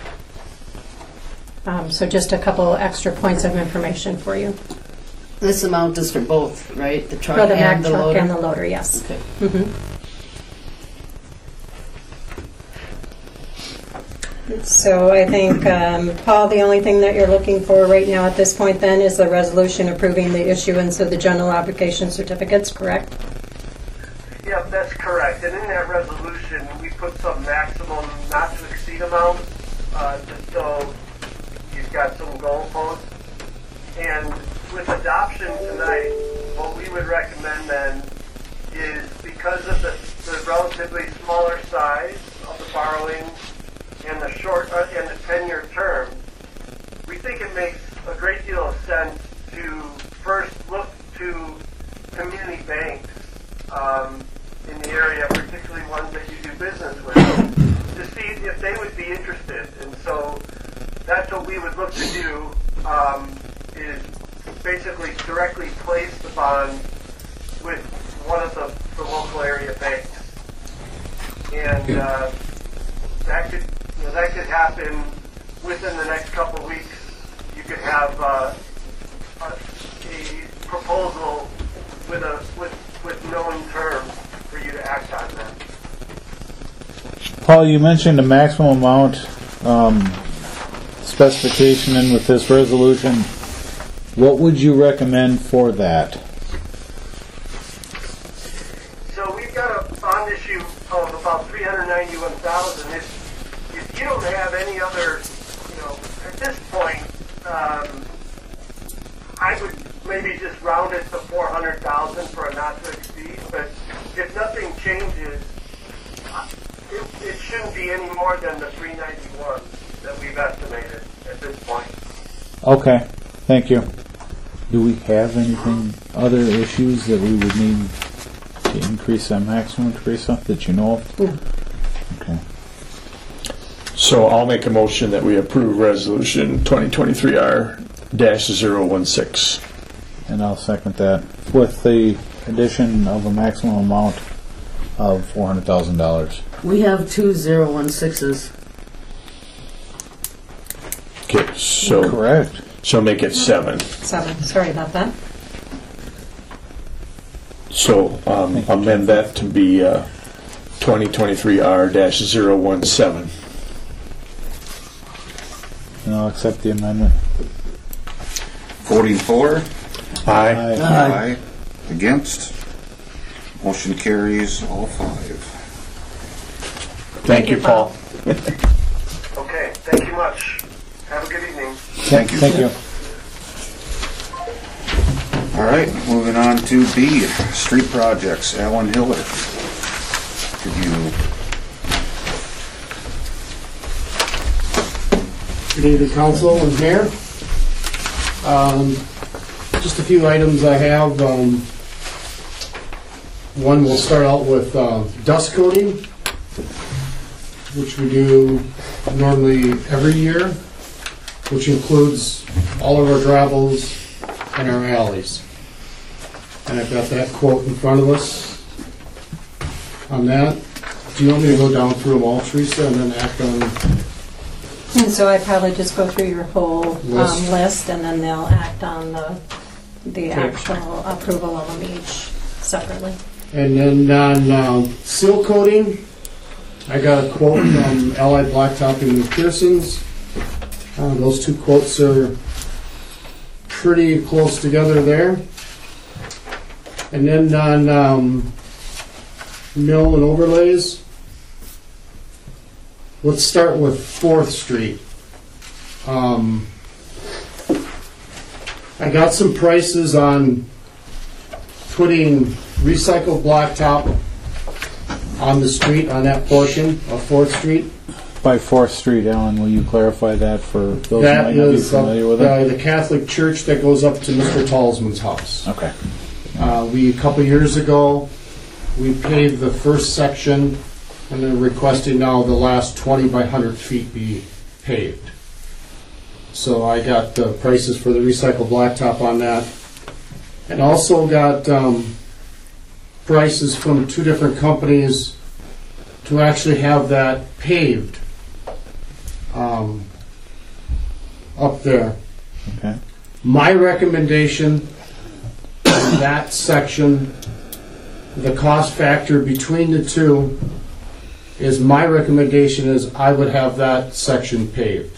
So just a couple extra points of information for you. This amount is for both, right? The truck for the Mack and the truck loader? and the loader, yes. Okay. So I think, Paul, the only thing that you're looking for right now at this point then is the resolution approving the issuance of the general obligation certificates, correct? Yeah, that's correct. And in that resolution, we put some maximum not to exceed amounts, just so you've got some goalposts. And with adoption tonight, what we would recommend then is, because of the relatively smaller size of the borrowing and the and the 10-year term, we think it makes a great deal of sense to first look to community banks in the area, particularly ones that you do business with, to see if they would be interested. And so that's what we would look to do, is basically directly place the bond with one of the local area banks. And that could happen within the next couple of weeks. You could have a proposal with known terms for you to act on that. Paul, you mentioned a maximum amount specification in with this resolution. What would you recommend for that? So we've got a bond issue of about $391,000. If you don't have any other, at this point, I would maybe just round it to $400,000 for a not to exceed. But if nothing changes, it shouldn't be any more than the 391 that we've estimated at this point. Okay, thank you. Do we have anything, other issues that we would need to increase that maximum, Teresa, that you know of? Okay. So I'll make a motion that we approve resolution 2023R-016. And I'll second that, with the addition of a maximum amount of $400,000. We have 2 016s. Okay, so correct. So make it 7. 7. Sorry about that. So amend that to be 2023R-017. And I'll accept the amendment. Voting for? Aye. Aye. Against? Motion carries all 5. Thank you, Paul. Okay, thank you much. Have a good evening. Thank you. Thank you. All right, moving on to B, street projects. Alan Hiller. Could you? Good evening, Council and Mayor. Just a few items I have. One, we'll start out with dust coating, which we do normally every year, which includes all of our gravels and our alleys. And I've got that quote in front of us on that. Do you want me to go down through them all, Teresa, and then act on? And so I probably just go through your whole list, and then they'll act on the actual approval of them each separately. And then on seal coating, I got a quote from Allied Blacktop and McPherson's. Those two quotes are pretty close together there. And then on mill and overlays, let's start with 4th Street. I got some prices on putting recycled blacktop on the street, on that portion of 4th Street. By 4th Street, Alan, will you clarify that for those who might not be familiar with it? The Catholic church that goes up to Mr. Talsman's house. Okay. A couple years ago, we paved the first section, and they're requesting now the last 20 by 100 feet be paved. So I got prices for the recycled blacktop on that. And also got prices from 2 different companies to actually have that paved up there. Okay. My recommendation in that section, the cost factor between the two, is my recommendation is I would have that section paved.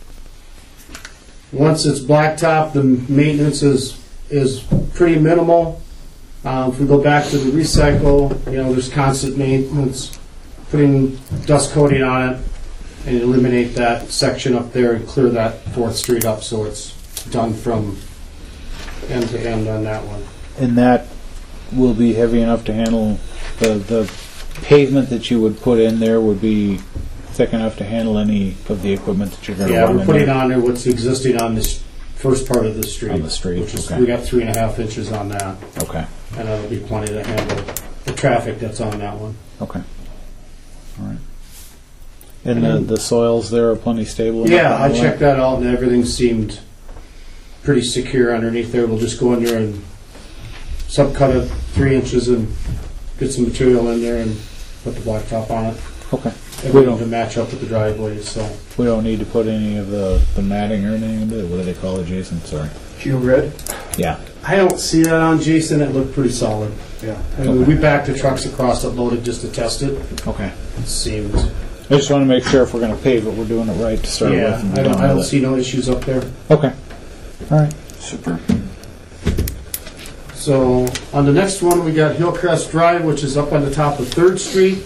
Once it's blacktop, the maintenance is pretty minimal. If we go back to the recycle, there's constant maintenance, putting dust coating on it, and eliminate that section up there and clear that 4th Street up so it's done from end to end on that one. And that will be heavy enough to handle the pavement that you would put in there would be thick enough to handle any of the equipment that you're going to run in there? Yeah, we're putting on there what's existing on this first part of the street. On the street, which is, okay. We got 3.5 inches on that. Okay. And that'll be plenty to handle the traffic that's on that one. Okay. All right. And the soils there are plenty stable? Yeah, I checked that out and everything seemed pretty secure underneath there. We'll just go in there and subcut it 3 inches and get some material in there and put the blacktop on it. Okay. Everything to match up with the driveways, so. We don't need to put any of the matting or anything into it? What do they call it, Jason? Sorry. Q-Red? Yeah. I don't see that on Jason. It looked pretty solid. Yeah. I mean, we backed the trucks across it loaded just to test it. Okay. It seemed. I just want to make sure if we're going to pave it, we're doing it right to start with. Yeah, And I don't see no issues up there. Okay. All right. Super. So on the next one, we got Hillcrest Drive, which is up on the top of 3rd Street.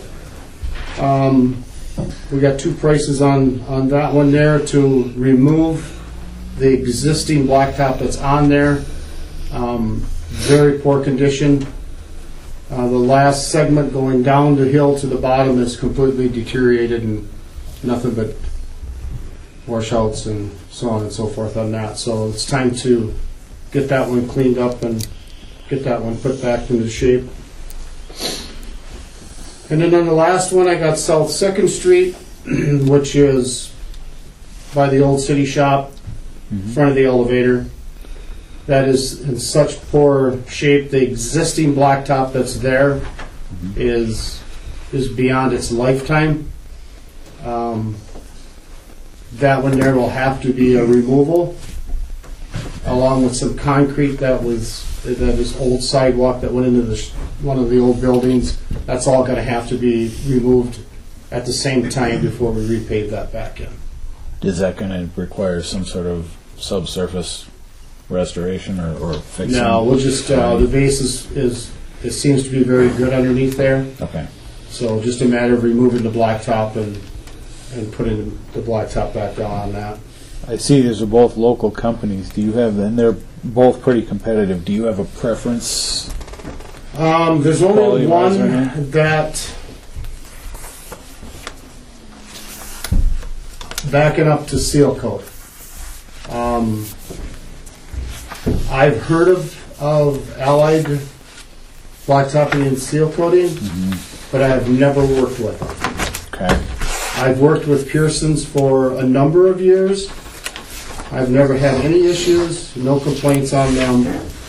We got 2 prices on that one there to remove the existing blacktop that's on there. Very poor condition. The last segment going down the hill to the bottom is completely deteriorated and nothing but washouts and so on and so forth on that. So it's time to get that one cleaned up and get that one put back into shape. And then on the last one, I got South 2nd Street, which is by the old city shop, in front of the elevator. That is in such poor shape. The existing blacktop that's there is beyond its lifetime. That one there will have to be a removal, along with some concrete that is old sidewalk that went into one of the old buildings. That's all going to have to be removed at the same time before we repave that back in. Is that going to require some sort of subsurface restoration or fixing? No, we'll just, the base it seems to be very good underneath there. Okay. So just a matter of removing the blacktop and putting the blacktop back down on that. I see these are both local companies. Do you have, and they're both pretty competitive. Do you have a preference? There's only one that, backing up to Seal Coat. I've heard of Allied blacktopping and seal coating, but I have never worked with them. Okay. I've worked with Pearson's for a number of years. I've never had any issues, no complaints on them.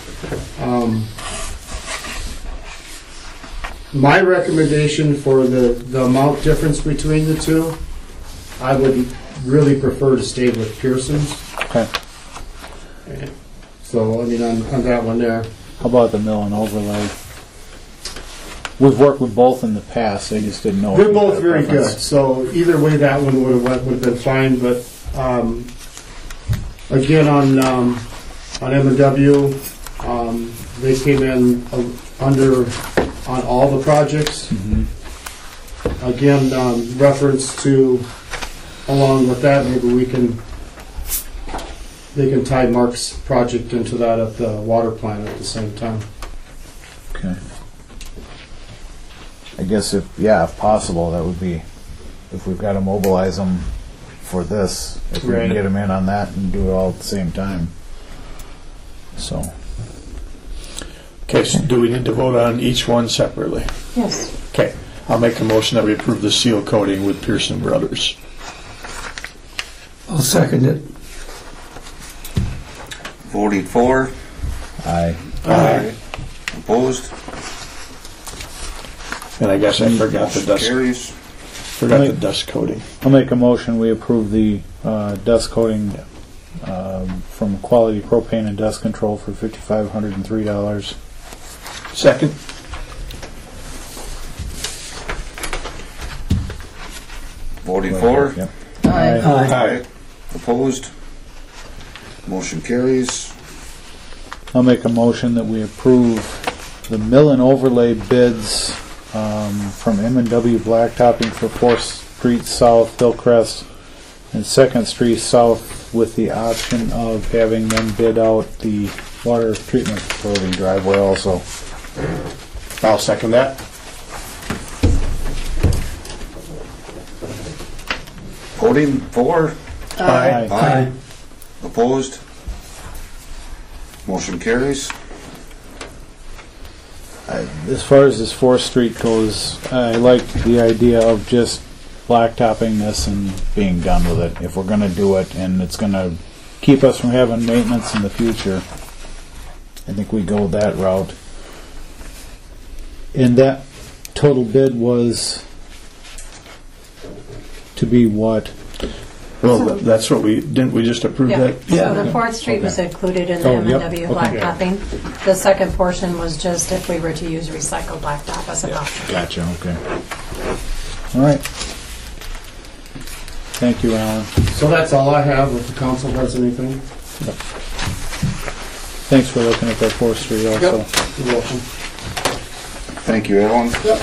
My recommendation for the amount difference between the two, I would really prefer to stay with Pearson's. Okay. So, I mean, on that one there. How about the mill and overlay? We've worked with both in the past. I just didn't know. They're both very good. So either way, that one would have been fine. But again, on M&W, they came in under on all the projects. Again, reference to along with that, maybe they can tie Mark's project into that at the water plant at the same time. Okay. I guess if possible, that would be, if we've got to mobilize them for this, if we can get them in on that and do it all at the same time. So. Okay, so do we need to vote on each one separately? Yes. Okay, I'll make a motion that we approve the seal coating with Pearson Brothers. I'll second it. Voting for? Aye. Aye. Opposed? And I guess I forgot the dust. Carries. Forgot the dust coating. I'll make a motion. We approve the dust coating from Quality Propane and Dust Control for $5,503. Second. Voting for? Yep. Aye. Aye. Opposed? Motion carries. I'll make a motion that we approve the mill and overlay bids from M&W Blacktopping for 4th Street South, Hillcrest, and 2nd Street South, with the option of having them bid out the water treatment facility driveway also. I'll second that. Voting for? Aye. Aye. Opposed? Motion carries. As far as this 4th Street goes, I like the idea of just blacktopping this and being done with it. If we're going to do it and it's going to keep us from having maintenance in the future, I think we go that route. And that total bid was to be what? Well, that's what we just approve Yeah. that? So the 4th Street was included in the M&W blacktopping. The second portion was just if we were to use recycled blacktop as an option. Gotcha, okay. All right. Thank you, Alan. So that's all I have. If the council has anything. Yep. Thanks for looking at that 4th Street also. Yep. You're welcome. Thank you, Alan. Yep.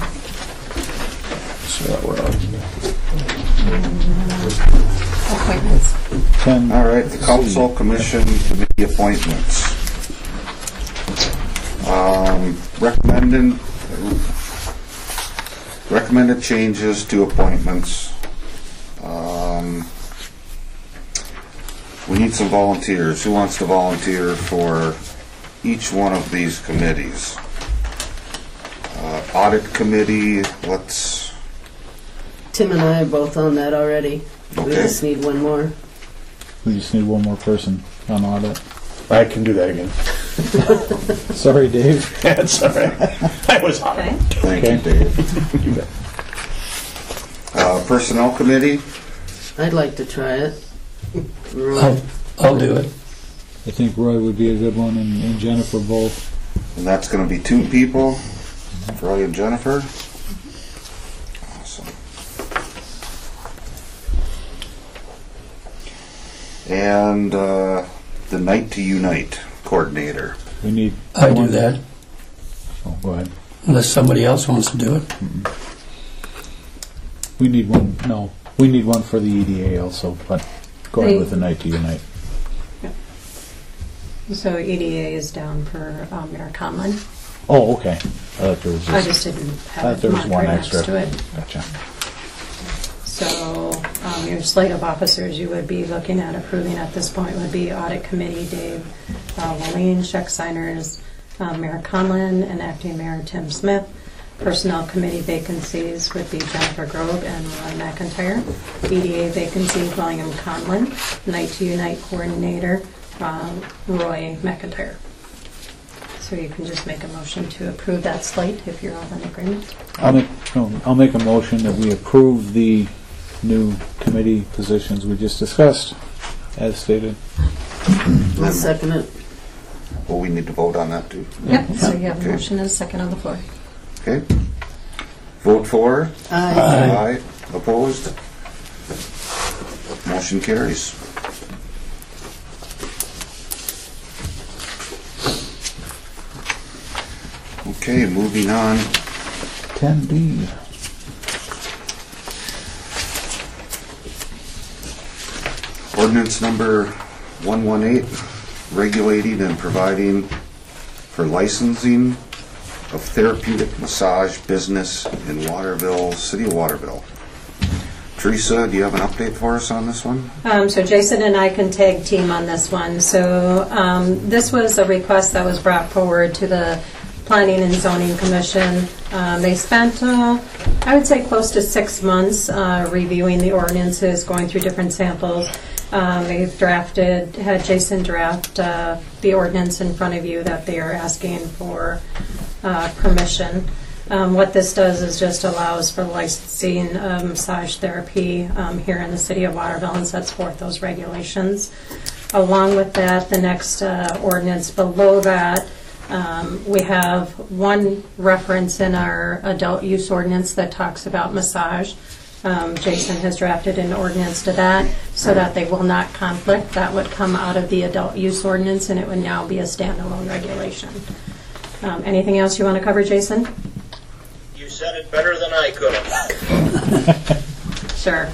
So we're on. Appointment 10. All right, the council, commission, committee appointments. Recommended changes to appointments. We need some volunteers. Who wants to volunteer for each one of these committees? Audit committee, let's... Tim and I are both on that already. We Okay. just need one more. We just need one more person on audit. I can do that again. Sorry, Dave. That's all right. I was on it. Thank you, Dave. You bet. Personnel committee? I'd like to try it. Roy. I'll do it. I think Roy would be a good one, and Jennifer both. And that's going to be 2 people, Roy and Jennifer. Awesome. And the Night to Unite coordinator. We need. I do that, Oh, go ahead. unless somebody else wants to do it. We need one. No, we need one for the EDA also. But go ahead with the Night to Unite. So EDA is down for Mayor Conlon. Oh, okay. I thought there was. I just didn't have it marked right next to it. Gotcha. So your slate of officers you would be looking at approving at this point would be Audit Committee, Dave Walleen, check signers, Mayor Conlon, and Acting Mayor Tim Smith. Personnel Committee vacancies would be Jennifer Grove and Roy McIntyre. EDA vacancy, William Conlon. Night to Unite Coordinator, Roy McIntyre. So you can just make a motion to approve that slate if you're all in agreement. I'll make a motion that we approve the new committee positions we just discussed, as stated. I'll second it. Well, we need to vote on that too. Yep, so you have a Okay. motion and a second on the floor. Okay. Vote for? Aye. Aye. Opposed? Motion carries. Okay, moving on. 10B. Ordinance number 118, regulating and providing for licensing of therapeutic massage business in Waterville, City of Waterville. Teresa, do you have an update for us on this one? So Jason and I can tag team on this one. So this was a request that was brought forward to the Planning and Zoning Commission. They spent, I would say, close to 6 months reviewing the ordinances, going through different samples. They've had Jason draft the ordinance in front of you that they are asking for permission. What this does is just allows for licensing of massage therapy here in the city of Waterville and sets forth those regulations. Along with that, the next ordinance below that, we have one reference in our adult use ordinance that talks about massage. Jason has drafted an ordinance to that so that they will not conflict. That would come out of the adult use ordinance and it would now be a standalone regulation. Anything else you want to cover, Jason? You said it better than I could have. Sure.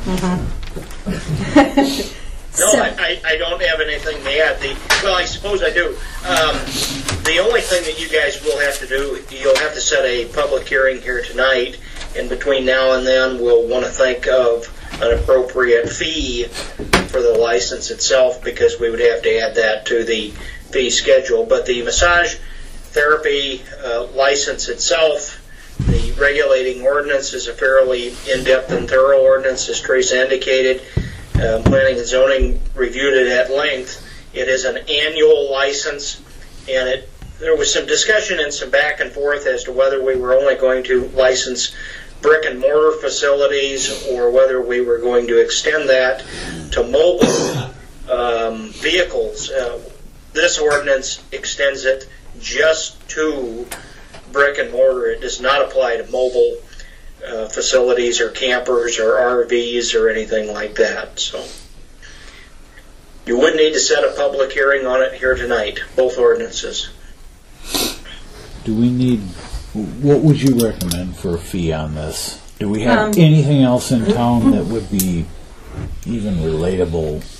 No, I don't have anything to add. Well, I suppose I do. The only thing that you guys will have to do, you'll have to set a public hearing here tonight, and between now and then we'll want to think of an appropriate fee for the license itself, because we would have to add that to the fee schedule. But the massage therapy license itself, the regulating ordinance is a fairly in-depth and thorough ordinance, as Teresa indicated. Planning and Zoning reviewed it at length. It is an annual license, and there was some discussion and some back and forth as to whether we were only going to license brick and mortar facilities or whether we were going to extend that to mobile vehicles. This ordinance extends it just to brick and mortar. It does not apply to mobile facilities or campers or RVs or anything like that. So you would need to set a public hearing on it here tonight, both ordinances. Do we need, what would you recommend for a fee on this? Do we have anything else in town that would be even relatable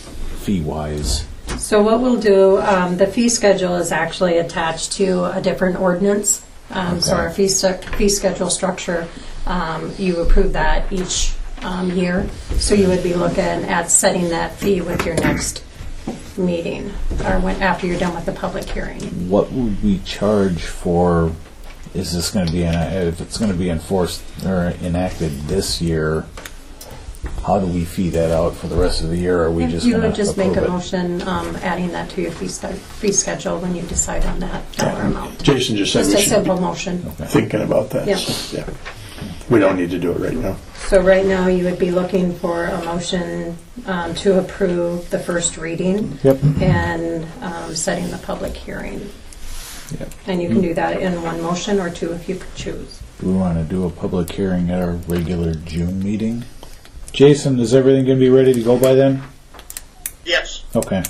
fee-wise? So what we'll do, the fee schedule is actually attached to a different ordinance. So our fee schedule structure, you approve that each year. So you would be looking at setting that fee with your next meeting, or after you're done with the public hearing. What would we charge for, is this going to be, if it's going to be enforced or enacted this year, how do we fee that out for the rest of the year? Or are we just You going to would just make a approve it? motion adding that to your fee schedule when you decide on that dollar amount. Jason just said Just we a should simple be motion. thinking about that. Yeah. So, yeah. We don't need to do it right now. So right now, you would be looking for a motion to approve the first reading. Yep. And setting the public hearing. Yep. And you can do that in one motion or two if you could choose. Do we want to do a public hearing at our regular June meeting? Jason, is everything going to be ready to go by then? Yes. Okay.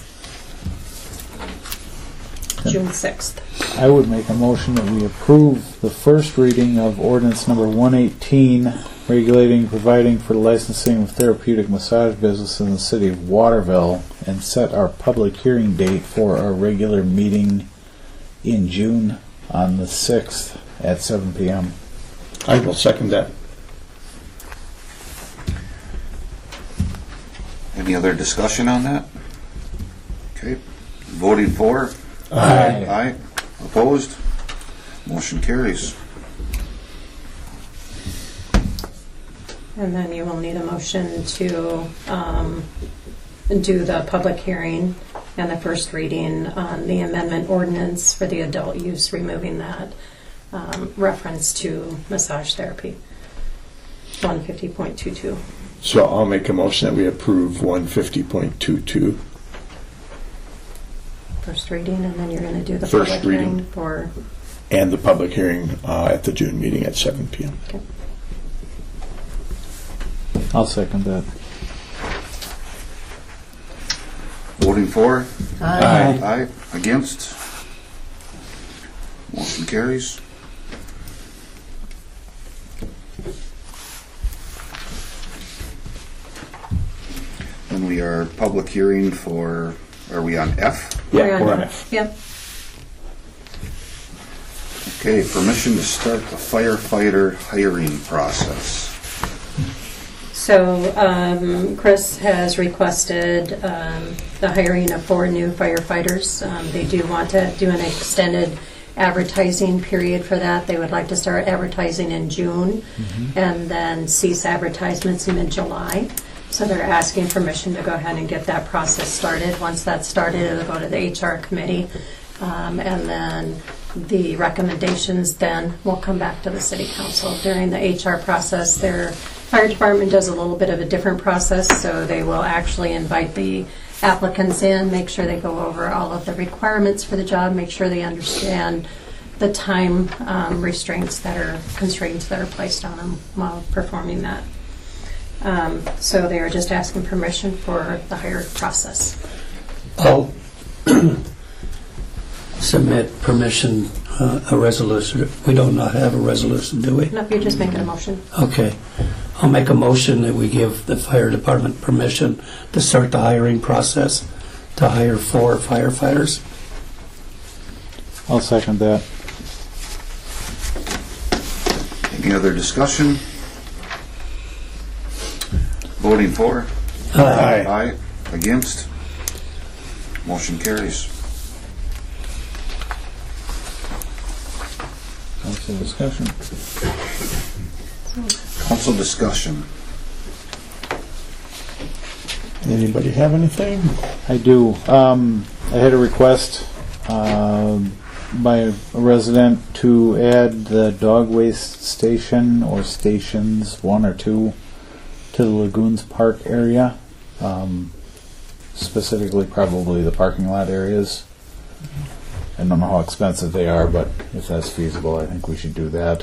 June 6th. I would make a motion that we approve the first reading of ordinance number 118, regulating providing for the licensing of therapeutic massage business in the city of Waterville, and set our public hearing date for our regular meeting in June on the 6th at 7 p.m. I will second that. Any other discussion on that? Okay. Voting for? Aye. Aye. Opposed? Motion carries. And then you will need a motion to do the public hearing and the first reading on the amendment ordinance for the adult use, removing that reference to massage therapy, 150.22. So I'll make a motion that we approve 150.22. First reading, and then you're going to do the First public reading. hearing for... And the public hearing at the June meeting at 7 p.m. Okay. I'll second that. Voting for? Aye. Aye. Against? Motion carries. Then we are public hearing for, are we on F? Yeah, we're on F. Yep. Okay, permission to start the firefighter hiring process. So Chris has requested the hiring of 4 new firefighters. They do want to do an extended advertising period for that. They would like to start advertising in June and then cease advertisements in mid-July. So they're asking permission to go ahead and get that process started. Once that's started, it'll go to the HR committee, and then the recommendations then will come back to the city council. During the HR process, their fire department does a little bit of a different process, so they will actually invite the applicants in, make sure they go over all of the requirements for the job, make sure they understand the time constraints that are placed on them while performing that. So they are just asking permission for the hire process. I'll submit permission, a resolution. We don't not have a resolution, do we? No, you're just making a motion. Okay. I'll make a motion that we give the fire department permission to start the hiring process to hire 4 firefighters. I'll second that. Any other discussion? Voting for? Aye. Aye. Against? Motion carries. Council discussion. Council discussion. Anybody have anything? I do. I had a request by a resident to add the dog waste station or stations, 1 or 2, to the Lagoons Park area. Specifically, probably the parking lot areas. I don't know how expensive they are, but if that's feasible, I think we should do that.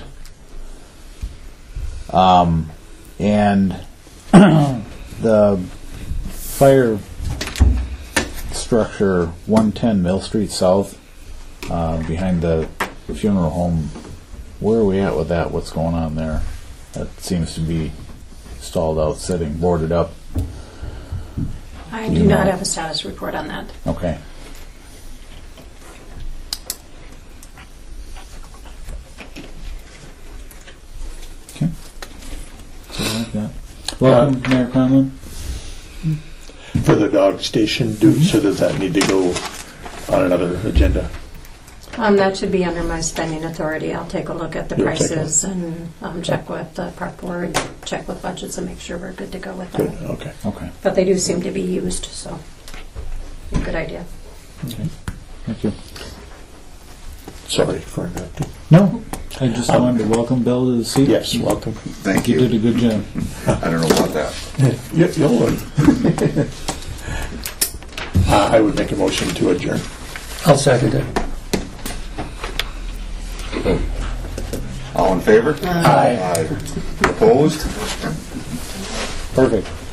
And the fire structure 110 Mill Street South, behind the funeral home, where are we at with that? What's going on there? That seems to be stalled out, sitting, boarded up. I do not have a status report on that. Okay. Okay. So like that. Welcome, Mayor Conlon. For the dog station, so does that need to go on another agenda? That should be under my spending authority. I'll take a look at the You'll take a prices and check with the park board, check with budgets and make sure we're good to go with Good, that. okay. Okay. But they do seem to be used, so good idea. Okay. Thank you. Sorry for interrupting. No, I just wanted to welcome Bill to the seat. Yes, welcome. Thank You you. did a good job. I don't know about that. You'll learn. I would make a motion to adjourn. I'll second it. All in favor? Aye. Aye. Opposed? Perfect.